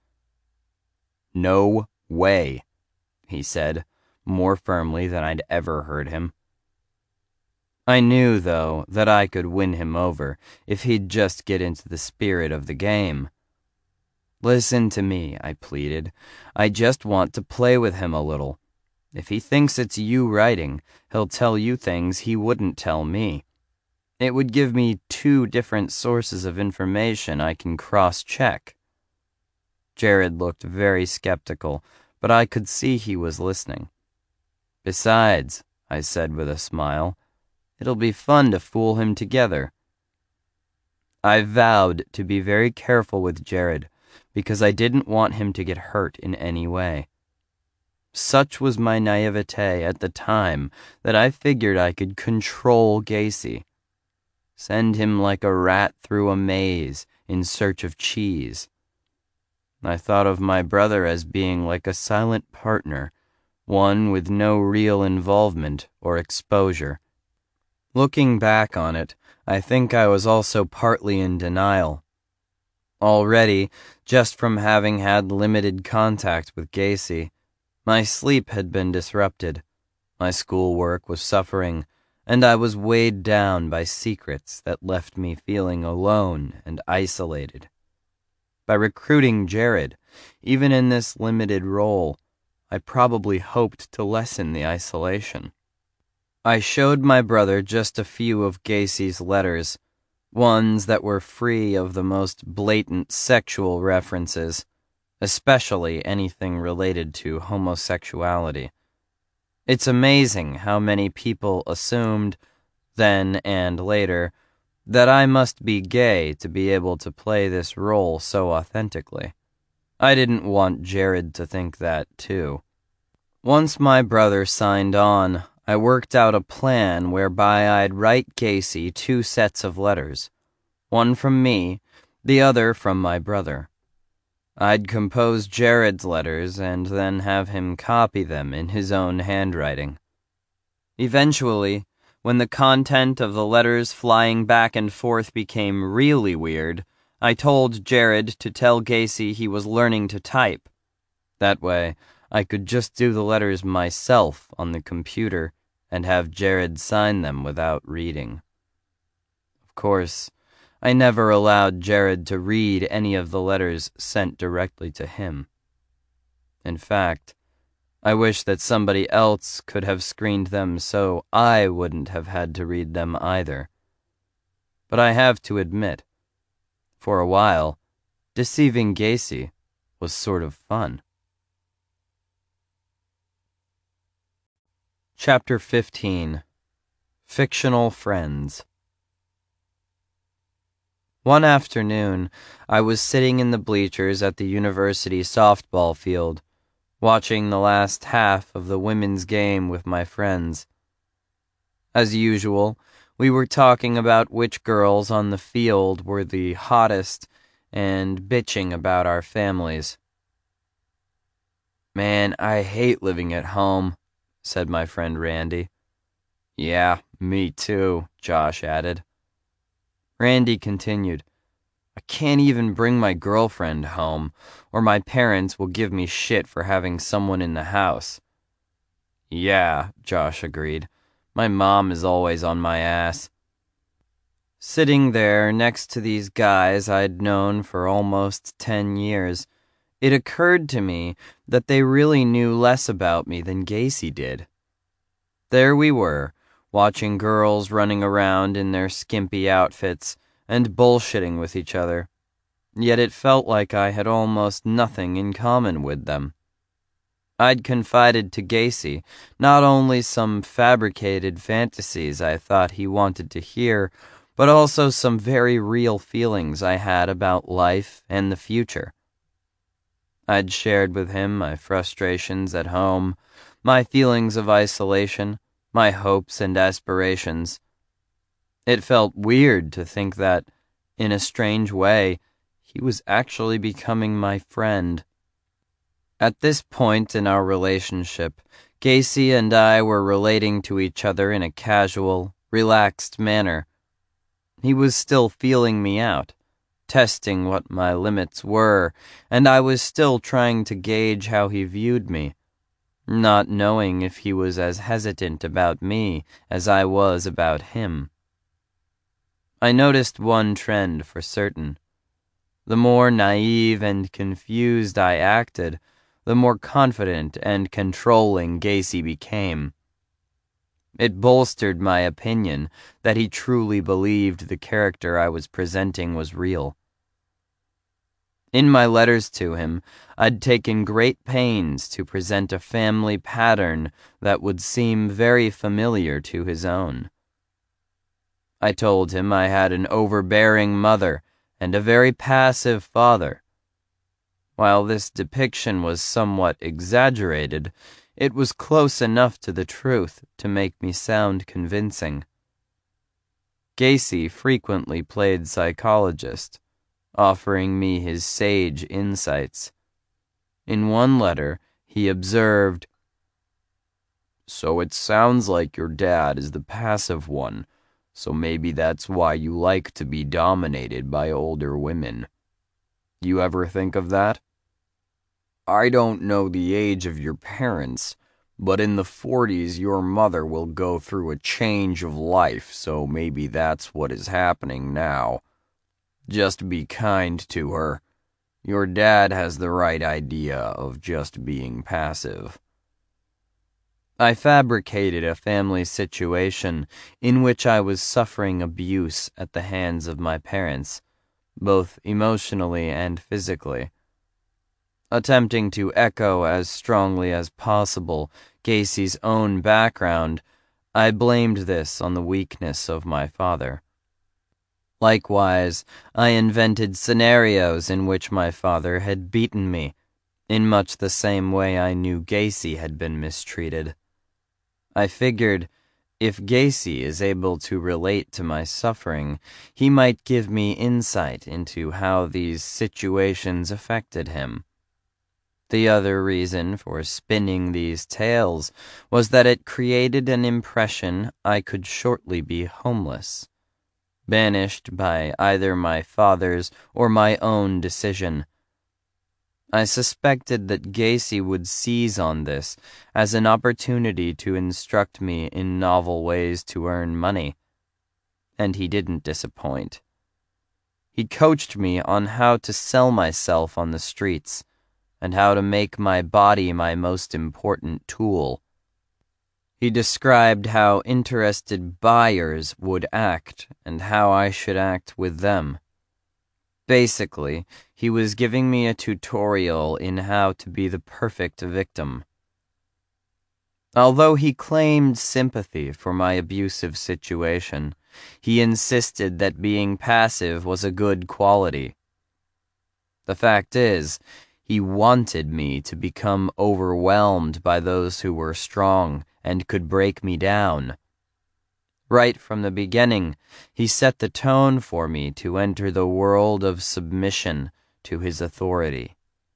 "No way," he said, more firmly than I'd ever heard him. I knew, though, that I could win him over if he'd just get into the spirit of the game. "Listen to me," I pleaded. "I just want to play with him a little. If he thinks it's you writing, he'll tell you things he wouldn't tell me. It would give me two different sources of information I can cross-check." Jared looked very skeptical, but I could see he was listening. "Besides," I said with a smile, "it'll be fun to fool him together." I vowed to be very careful with Jared because I didn't want him to get hurt in any way. Such was my naivete at the time that I figured I could control Gacy. Send him like a rat through a maze in search of cheese. I thought of my brother as being like a silent partner, one with no real involvement or exposure. Looking back on it, I think I was also partly in denial. Already, just from having had limited contact with Gacy, my sleep had been disrupted, my schoolwork was suffering, and I was weighed down by secrets that left me feeling alone and isolated. By recruiting Jared, even in this limited role, I probably hoped to lessen the isolation. I showed my brother just a few of Gacy's letters, ones that were free of the most blatant sexual references, especially anything related to homosexuality. It's amazing how many people assumed, then and later, that I must be gay to be able to play this role so authentically. I didn't want Jared to think that, too. Once my brother signed on, I worked out a plan whereby I'd write Gacy two sets of letters, one from me, the other from my brother. I'd compose Jared's letters and then have him copy them in his own handwriting. Eventually, when the content of the letters flying back and forth became really weird, I told Jared to tell Gacy he was learning to type. That way, I could just do the letters myself on the computer and have Jared sign them without reading. Of course, I never allowed Jared to read any of the letters sent directly to him. In fact, I wish that somebody else could have screened them so I wouldn't have had to read them either. But I have to admit, for a while, deceiving Gacy was sort of fun. Chapter fifteen. Fictional Friends. One afternoon, I was sitting in the bleachers at the university softball field, watching the last half of the women's game with my friends. As usual, we were talking about which girls on the field were the hottest and bitching about our families. "Man, I hate living at home," said my friend Randy. "Yeah, me too," Josh added. Randy continued, I can't even bring my girlfriend home, or my parents will give me shit for having someone in the house. Yeah, Josh agreed. My mom is always on my ass. Sitting there next to these guys I'd known for almost ten years, it occurred to me that they really knew less about me than Gacy did. There we were, watching girls running around in their skimpy outfits and bullshitting with each other, yet it felt like I had almost nothing in common with them. I'd confided to Gacy not only some fabricated fantasies I thought he wanted to hear, but also some very real feelings I had about life and the future. I'd shared with him my frustrations at home, my feelings of isolation, my hopes and aspirations. It felt weird to think that, in a strange way, he was actually becoming my friend. At this point in our relationship, Gacy and I were relating to each other in a casual, relaxed manner. He was still feeling me out, testing what my limits were, and I was still trying to gauge how he viewed me, not knowing if he was as hesitant about me as I was about him. I noticed one trend for certain. The more naive and confused I acted, the more confident and controlling Gacy became. It bolstered my opinion that he truly believed the character I was presenting was real. In my letters to him, I'd taken great pains to present a family pattern that would seem very familiar to his own. I told him I had an overbearing mother and a very passive father. While this depiction was somewhat exaggerated, it was close enough to the truth to make me sound convincing. Gacy frequently played psychologist, offering me his sage insights. In one letter, he observed, "So it sounds like your dad is the passive one, so maybe that's why you like to be dominated by older women. You ever think of that? I don't know the age of your parents, but in the forties your mother will go through a change of life, so maybe that's what is happening now. Just be kind to her. Your dad has the right idea of just being passive." I fabricated a family situation in which I was suffering abuse at the hands of my parents, both emotionally and physically. Attempting to echo as strongly as possible Gacy's own background, I blamed this on the weakness of my father. Likewise, I invented scenarios in which my father had beaten me, in much the same way I knew Gacy had been mistreated. I figured, if Gacy is able to relate to my suffering, he might give me insight into how these situations affected him. The other reason for spinning these tales was that it created an impression I could shortly be homeless, banished by either my father's or my own decision. I suspected that Gacy would seize on this as an opportunity to instruct me in novel ways to earn money, and he didn't disappoint. He coached me on how to sell myself on the streets, and how to make my body my most important tool. He described how interested buyers would act and how I should act with them. Basically, he was giving me a tutorial in how to be the perfect victim. Although he claimed sympathy for my abusive situation, he insisted that being passive was a good quality. The fact is, he wanted me to become overwhelmed by those who were strong and could break me down. Right from the beginning, he set the tone for me to enter the world of submission to his authority.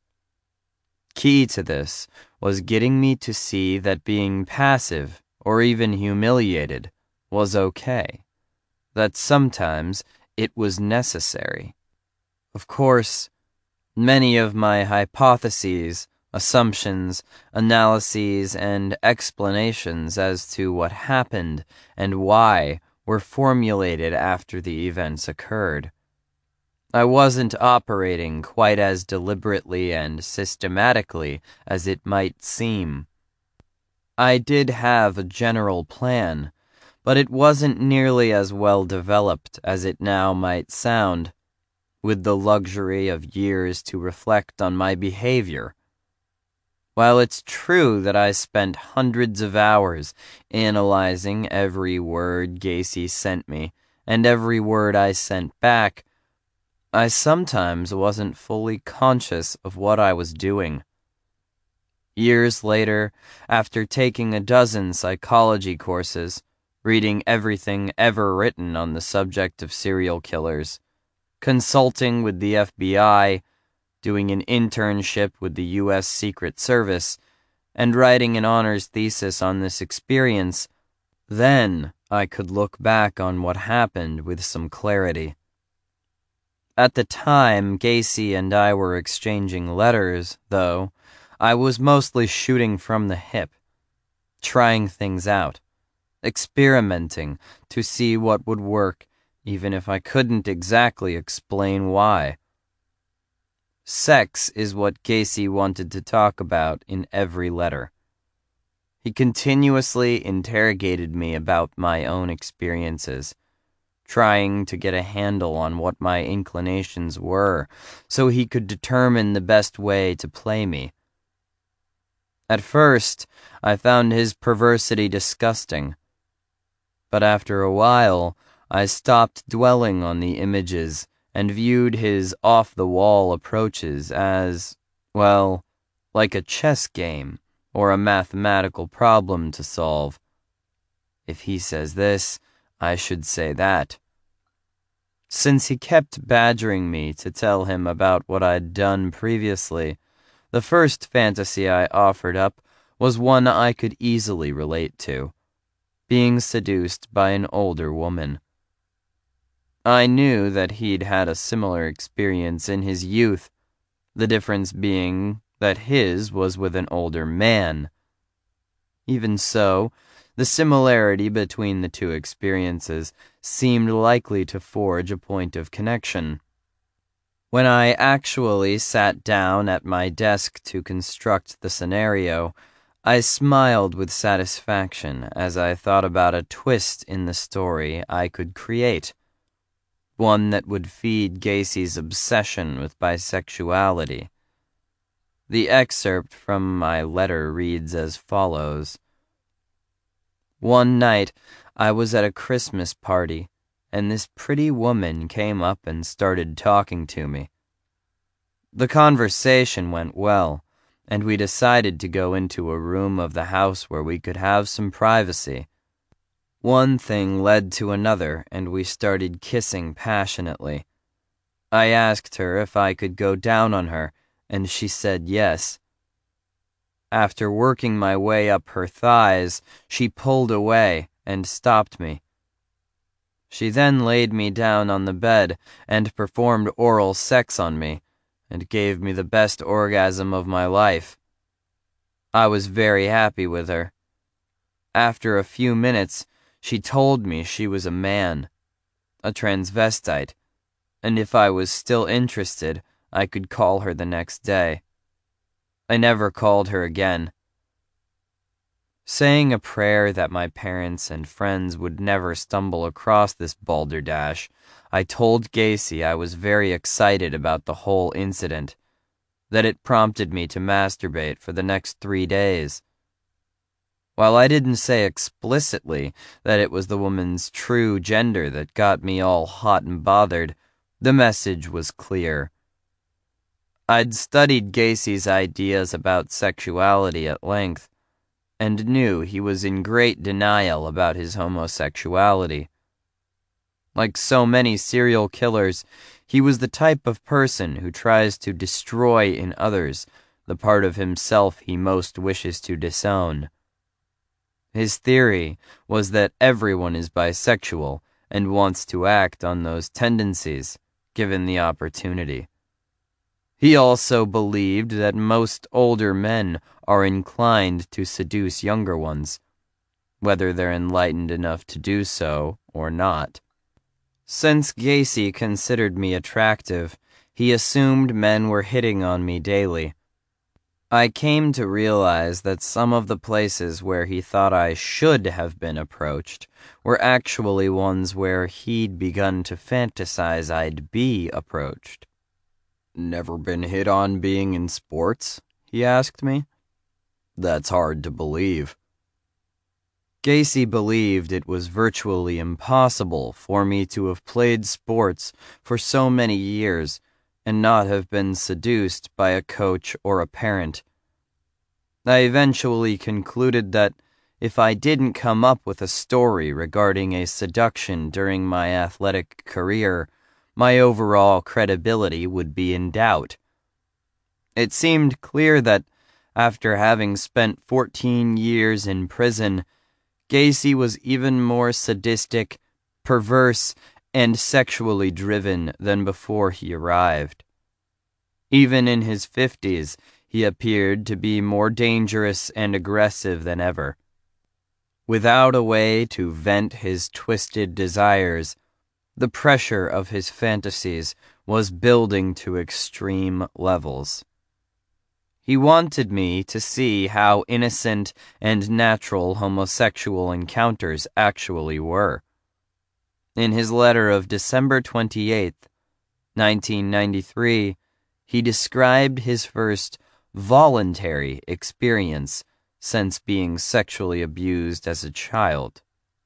Key to this was getting me to see that being passive, or even humiliated, was okay, that sometimes it was necessary. Of course, many of my hypotheses, assumptions, analyses, and explanations as to what happened and why were formulated after the events occurred. I wasn't operating quite as deliberately and systematically as it might seem. I did have a general plan, but it wasn't nearly as well developed as it now might sound, with the luxury of years to reflect on my behavior. While it's true that I spent hundreds of hours analyzing every word Gacy sent me and every word I sent back, I sometimes wasn't fully conscious of what I was doing. Years later, after taking a dozen psychology courses, reading everything ever written on the subject of serial killers, consulting with the F B I, doing an internship with the U S Secret Service, and writing an honors thesis on this experience, then I could look back on what happened with some clarity. At the time Gacy and I were exchanging letters, though, I was mostly shooting from the hip, trying things out, experimenting to see what would work, even if I couldn't exactly explain why. Sex is what Gacy wanted to talk about in every letter. He continuously interrogated me about my own experiences, trying to get a handle on what my inclinations were so he could determine the best way to play me. At first, I found his perversity disgusting, but after a while, I stopped dwelling on the images and viewed his off-the-wall approaches as, well, like a chess game or a mathematical problem to solve. If he says this, I should say that. Since he kept badgering me to tell him about what I'd done previously, the first fantasy I offered up was one I could easily relate to, being seduced by an older woman. I knew that he'd had a similar experience in his youth, the difference being that his was with an older man. Even so, the similarity between the two experiences seemed likely to forge a point of connection. When I actually sat down at my desk to construct the scenario, I smiled with satisfaction as I thought about a twist in the story I could create, one that would feed Gacy's obsession with bisexuality. The excerpt from my letter reads as follows. One night, I was at a Christmas party, and this pretty woman came up and started talking to me. The conversation went well, and we decided to go into a room of the house where we could have some privacy. One thing led to another, and we started kissing passionately. I asked her if I could go down on her, and she said yes. After working my way up her thighs, she pulled away and stopped me. She then laid me down on the bed and performed oral sex on me, and gave me the best orgasm of my life. I was very happy with her. After a few minutes, she told me she was a man, a transvestite, and if I was still interested, I could call her the next day. I never called her again. Saying a prayer that my parents and friends would never stumble across this balderdash, I told Gacy I was very excited about the whole incident, that it prompted me to masturbate for the next three days. While I didn't say explicitly that it was the woman's true gender that got me all hot and bothered, the message was clear. I'd studied Gacy's ideas about sexuality at length, and knew he was in great denial about his homosexuality. Like so many serial killers, he was the type of person who tries to destroy in others the part of himself he most wishes to disown. His theory was that everyone is bisexual and wants to act on those tendencies, given the opportunity. He also believed that most older men are inclined to seduce younger ones, whether they're enlightened enough to do so or not. Since Gacy considered me attractive, he assumed men were hitting on me daily. I came to realize that some of the places where he thought I should have been approached were actually ones where he'd begun to fantasize I'd be approached. "Never been hit on being in sports?" he asked me. "That's hard to believe." Gacy believed it was virtually impossible for me to have played sports for so many years and not have been seduced by a coach or a parent. I eventually concluded that if I didn't come up with a story regarding a seduction during my athletic career, my overall credibility would be in doubt. It seemed clear that, after having spent fourteen years in prison, Gacy was even more sadistic, perverse, and sexually driven than before he arrived. Even in his fifties, he appeared to be more dangerous and aggressive than ever. Without a way to vent his twisted desires, the pressure of his fantasies was building to extreme levels. He wanted me to see how innocent and natural homosexual encounters actually were. In his letter of December twenty-eighth, nineteen ninety-three, he described his first voluntary experience since being sexually abused as a child.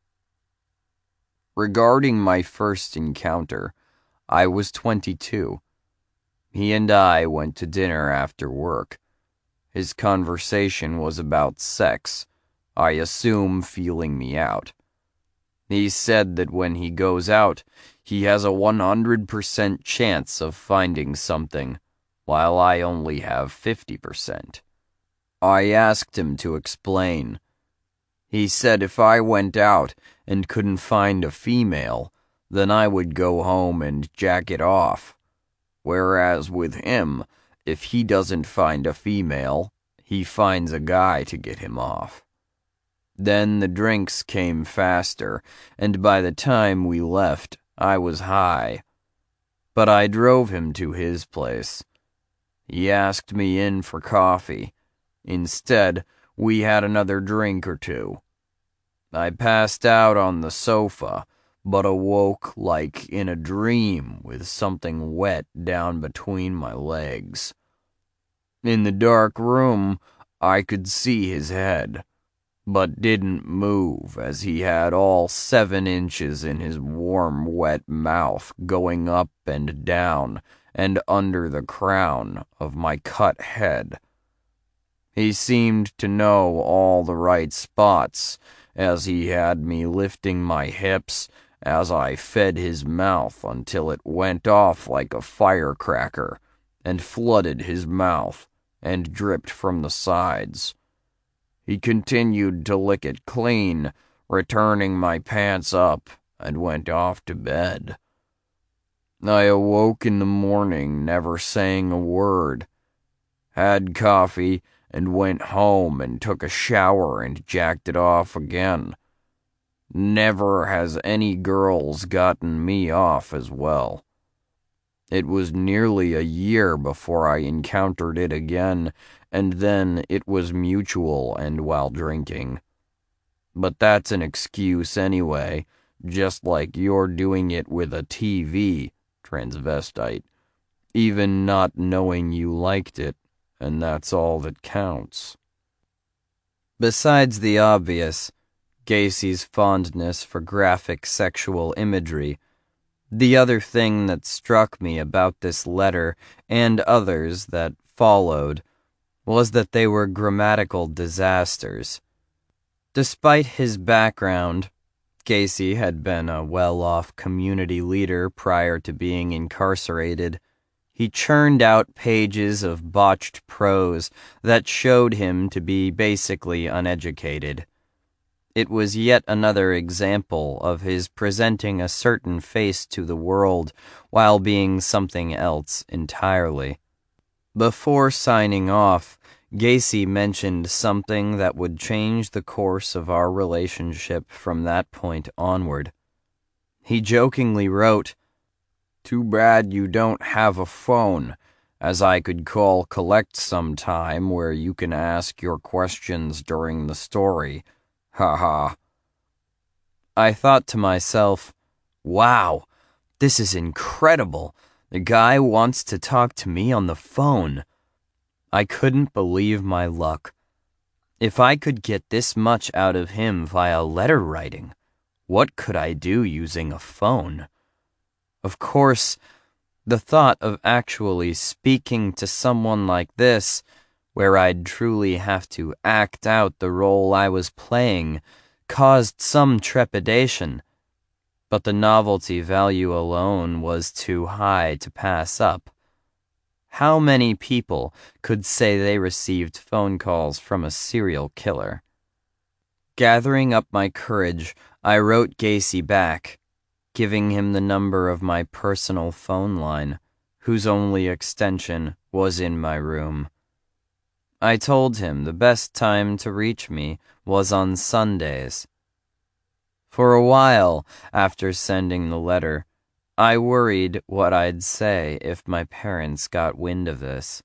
"Regarding my first encounter, I was twenty-two. He and I went to dinner after work. His conversation was about sex, I assume feeling me out. He said that when he goes out, he has a one hundred percent chance of finding something, while I only have fifty percent. I asked him to explain. He said if I went out and couldn't find a female, then I would go home and jack it off. Whereas with him, if he doesn't find a female, he finds a guy to get him off. Then the drinks came faster, and by the time we left, I was high. But I drove him to his place. He asked me in for coffee. Instead, we had another drink or two. I passed out on the sofa, but awoke like in a dream with something wet down between my legs. In the dark room, I could see his head, but didn't move as he had all seven inches in his warm, wet mouth going up and down and under the crown of my cut head. He seemed to know all the right spots as he had me lifting my hips as I fed his mouth until it went off like a firecracker and flooded his mouth and dripped from the sides. He continued to lick it clean, returning my pants up, and went off to bed. I awoke in the morning never saying a word, had coffee, and went home and took a shower and jacked it off again. Never has any girls gotten me off as well. It was nearly a year before I encountered it again, and then it was mutual and while drinking. But that's an excuse anyway, just like you're doing it with a T V, transvestite, even not knowing you liked it, and that's all that counts. Besides the obvious, Gacy's fondness for graphic sexual imagery, the other thing that struck me about this letter and others that followed was that they were grammatical disasters. Despite his background, Gacy had been a well-off community leader prior to being incarcerated. He churned out pages of botched prose that showed him to be basically uneducated. It was yet another example of his presenting a certain face to the world while being something else entirely. Before signing off, Gacy mentioned something that would change the course of our relationship from that point onward. He jokingly wrote, "Too bad you don't have a phone, as I could call collect sometime where you can ask your questions during the story. Ha ha." I thought to myself, wow, this is incredible. The guy wants to talk to me on the phone. I couldn't believe my luck. If I could get this much out of him via letter writing, what could I do using a phone? Of course, the thought of actually speaking to someone like this, where I'd truly have to act out the role I was playing, caused some trepidation, but the novelty value alone was too high to pass up. How many people could say they received phone calls from a serial killer? Gathering up my courage, I wrote Gacy back, giving him the number of my personal phone line, whose only extension was in my room. I told him the best time to reach me was on Sundays. For a while after sending the letter, I worried what I'd say if my parents got wind of this.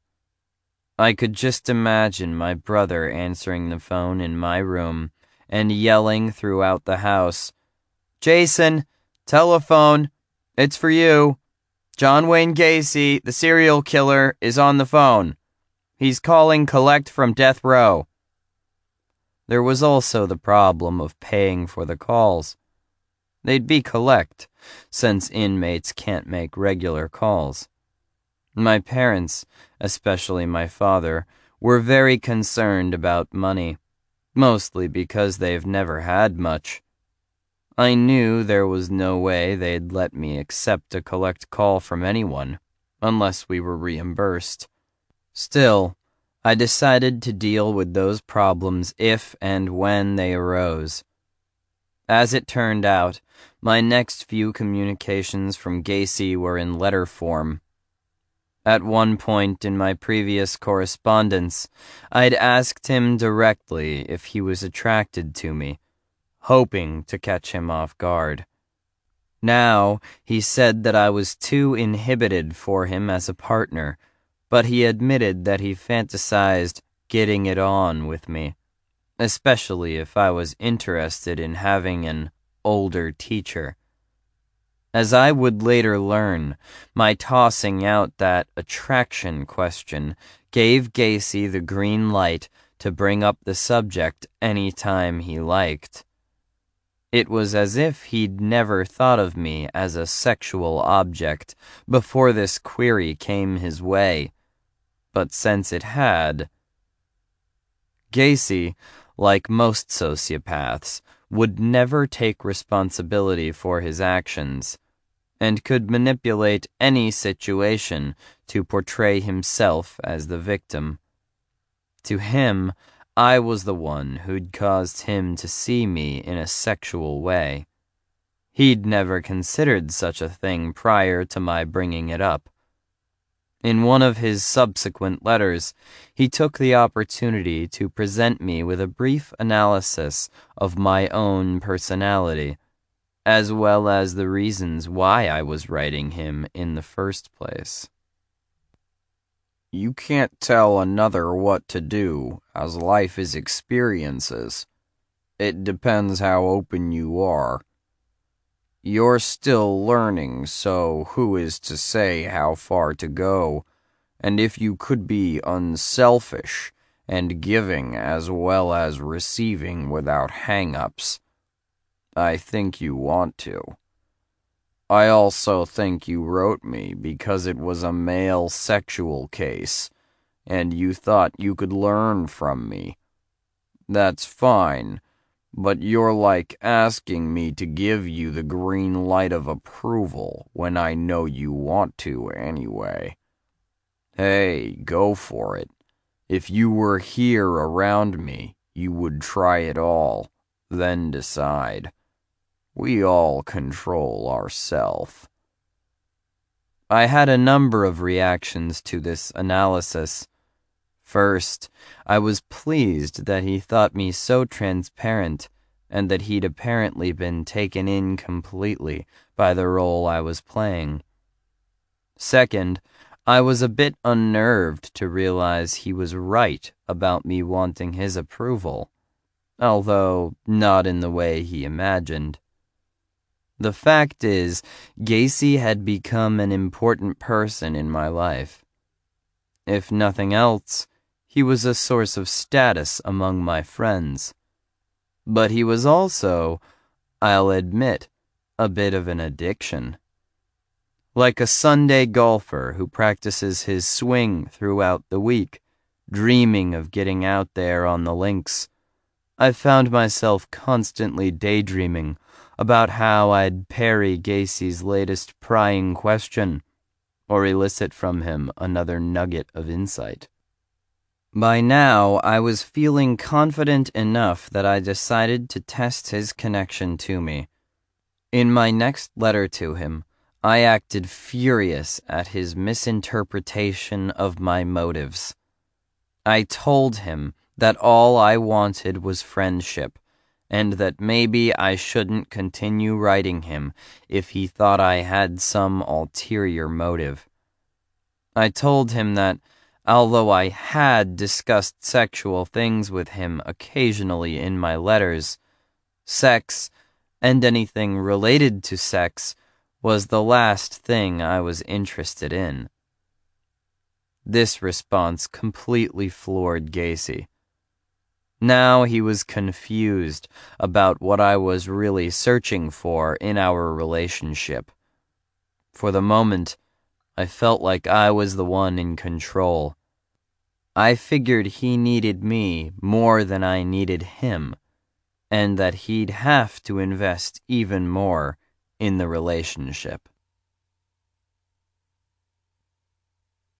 I could just imagine my brother answering the phone in my room and yelling throughout the house, "Jason, telephone, it's for you. John Wayne Gacy, the serial killer, is on the phone. He's calling collect from death row." There was also the problem of paying for the calls. They'd be collect, since inmates can't make regular calls. My parents, especially my father, were very concerned about money, mostly because they've never had much. I knew there was no way they'd let me accept a collect call from anyone, unless we were reimbursed. Still, I decided to deal with those problems if and when they arose. As it turned out, my next few communications from Gacy were in letter form. At one point in my previous correspondence, I'd asked him directly if he was attracted to me, hoping to catch him off guard. Now, he said that I was too inhibited for him as a partner, but he admitted that he fantasized getting it on with me, especially if I was interested in having an older teacher. As I would later learn, my tossing out that attraction question gave Gacy the green light to bring up the subject any time he liked. It was as if he'd never thought of me as a sexual object before this query came his way, but since it had... Gacy, like most sociopaths, would never take responsibility for his actions, and could manipulate any situation to portray himself as the victim. To him, I was the one who'd caused him to see me in a sexual way. He'd never considered such a thing prior to my bringing it up. In one of his subsequent letters, he took the opportunity to present me with a brief analysis of my own personality, as well as the reasons why I was writing him in the first place. You can't tell another what to do, as life is experiences. It depends how open you are. You're still learning, so who is to say how far to go, and if you could be unselfish and giving as well as receiving without hang-ups. I think you want to. I also think you wrote me because it was a male sexual case, and you thought you could learn from me. That's fine. But you're like asking me to give you the green light of approval when I know you want to anyway. Hey, go for it. If you were here around me, you would try it all. then decide. We all control ourself. I had a number of reactions to this analysis. First, I was pleased that he thought me so transparent and that he'd apparently been taken in completely by the role I was playing. Second, I was a bit unnerved to realize he was right about me wanting his approval, although not in the way he imagined. The fact is, Gacy had become an important person in my life. If nothing else, he was a source of status among my friends. But he was also, I'll admit, a bit of an addiction. Like a Sunday golfer who practices his swing throughout the week, dreaming of getting out there on the links, I found myself constantly daydreaming about how I'd parry Gacy's latest prying question, or elicit from him another nugget of insight. By now, I was feeling confident enough that I decided to test his connection to me. In my next letter to him, I acted furious at his misinterpretation of my motives. I told him that all I wanted was friendship, and that maybe I shouldn't continue writing him if he thought I had some ulterior motive. I told him that, although I had discussed sexual things with him occasionally in my letters, sex, and anything related to sex, was the last thing I was interested in. This response completely floored Gacy. Now he was confused about what I was really searching for in our relationship. For the moment, I felt like I was the one in control. I figured he needed me more than I needed him, and that he'd have to invest even more in the relationship.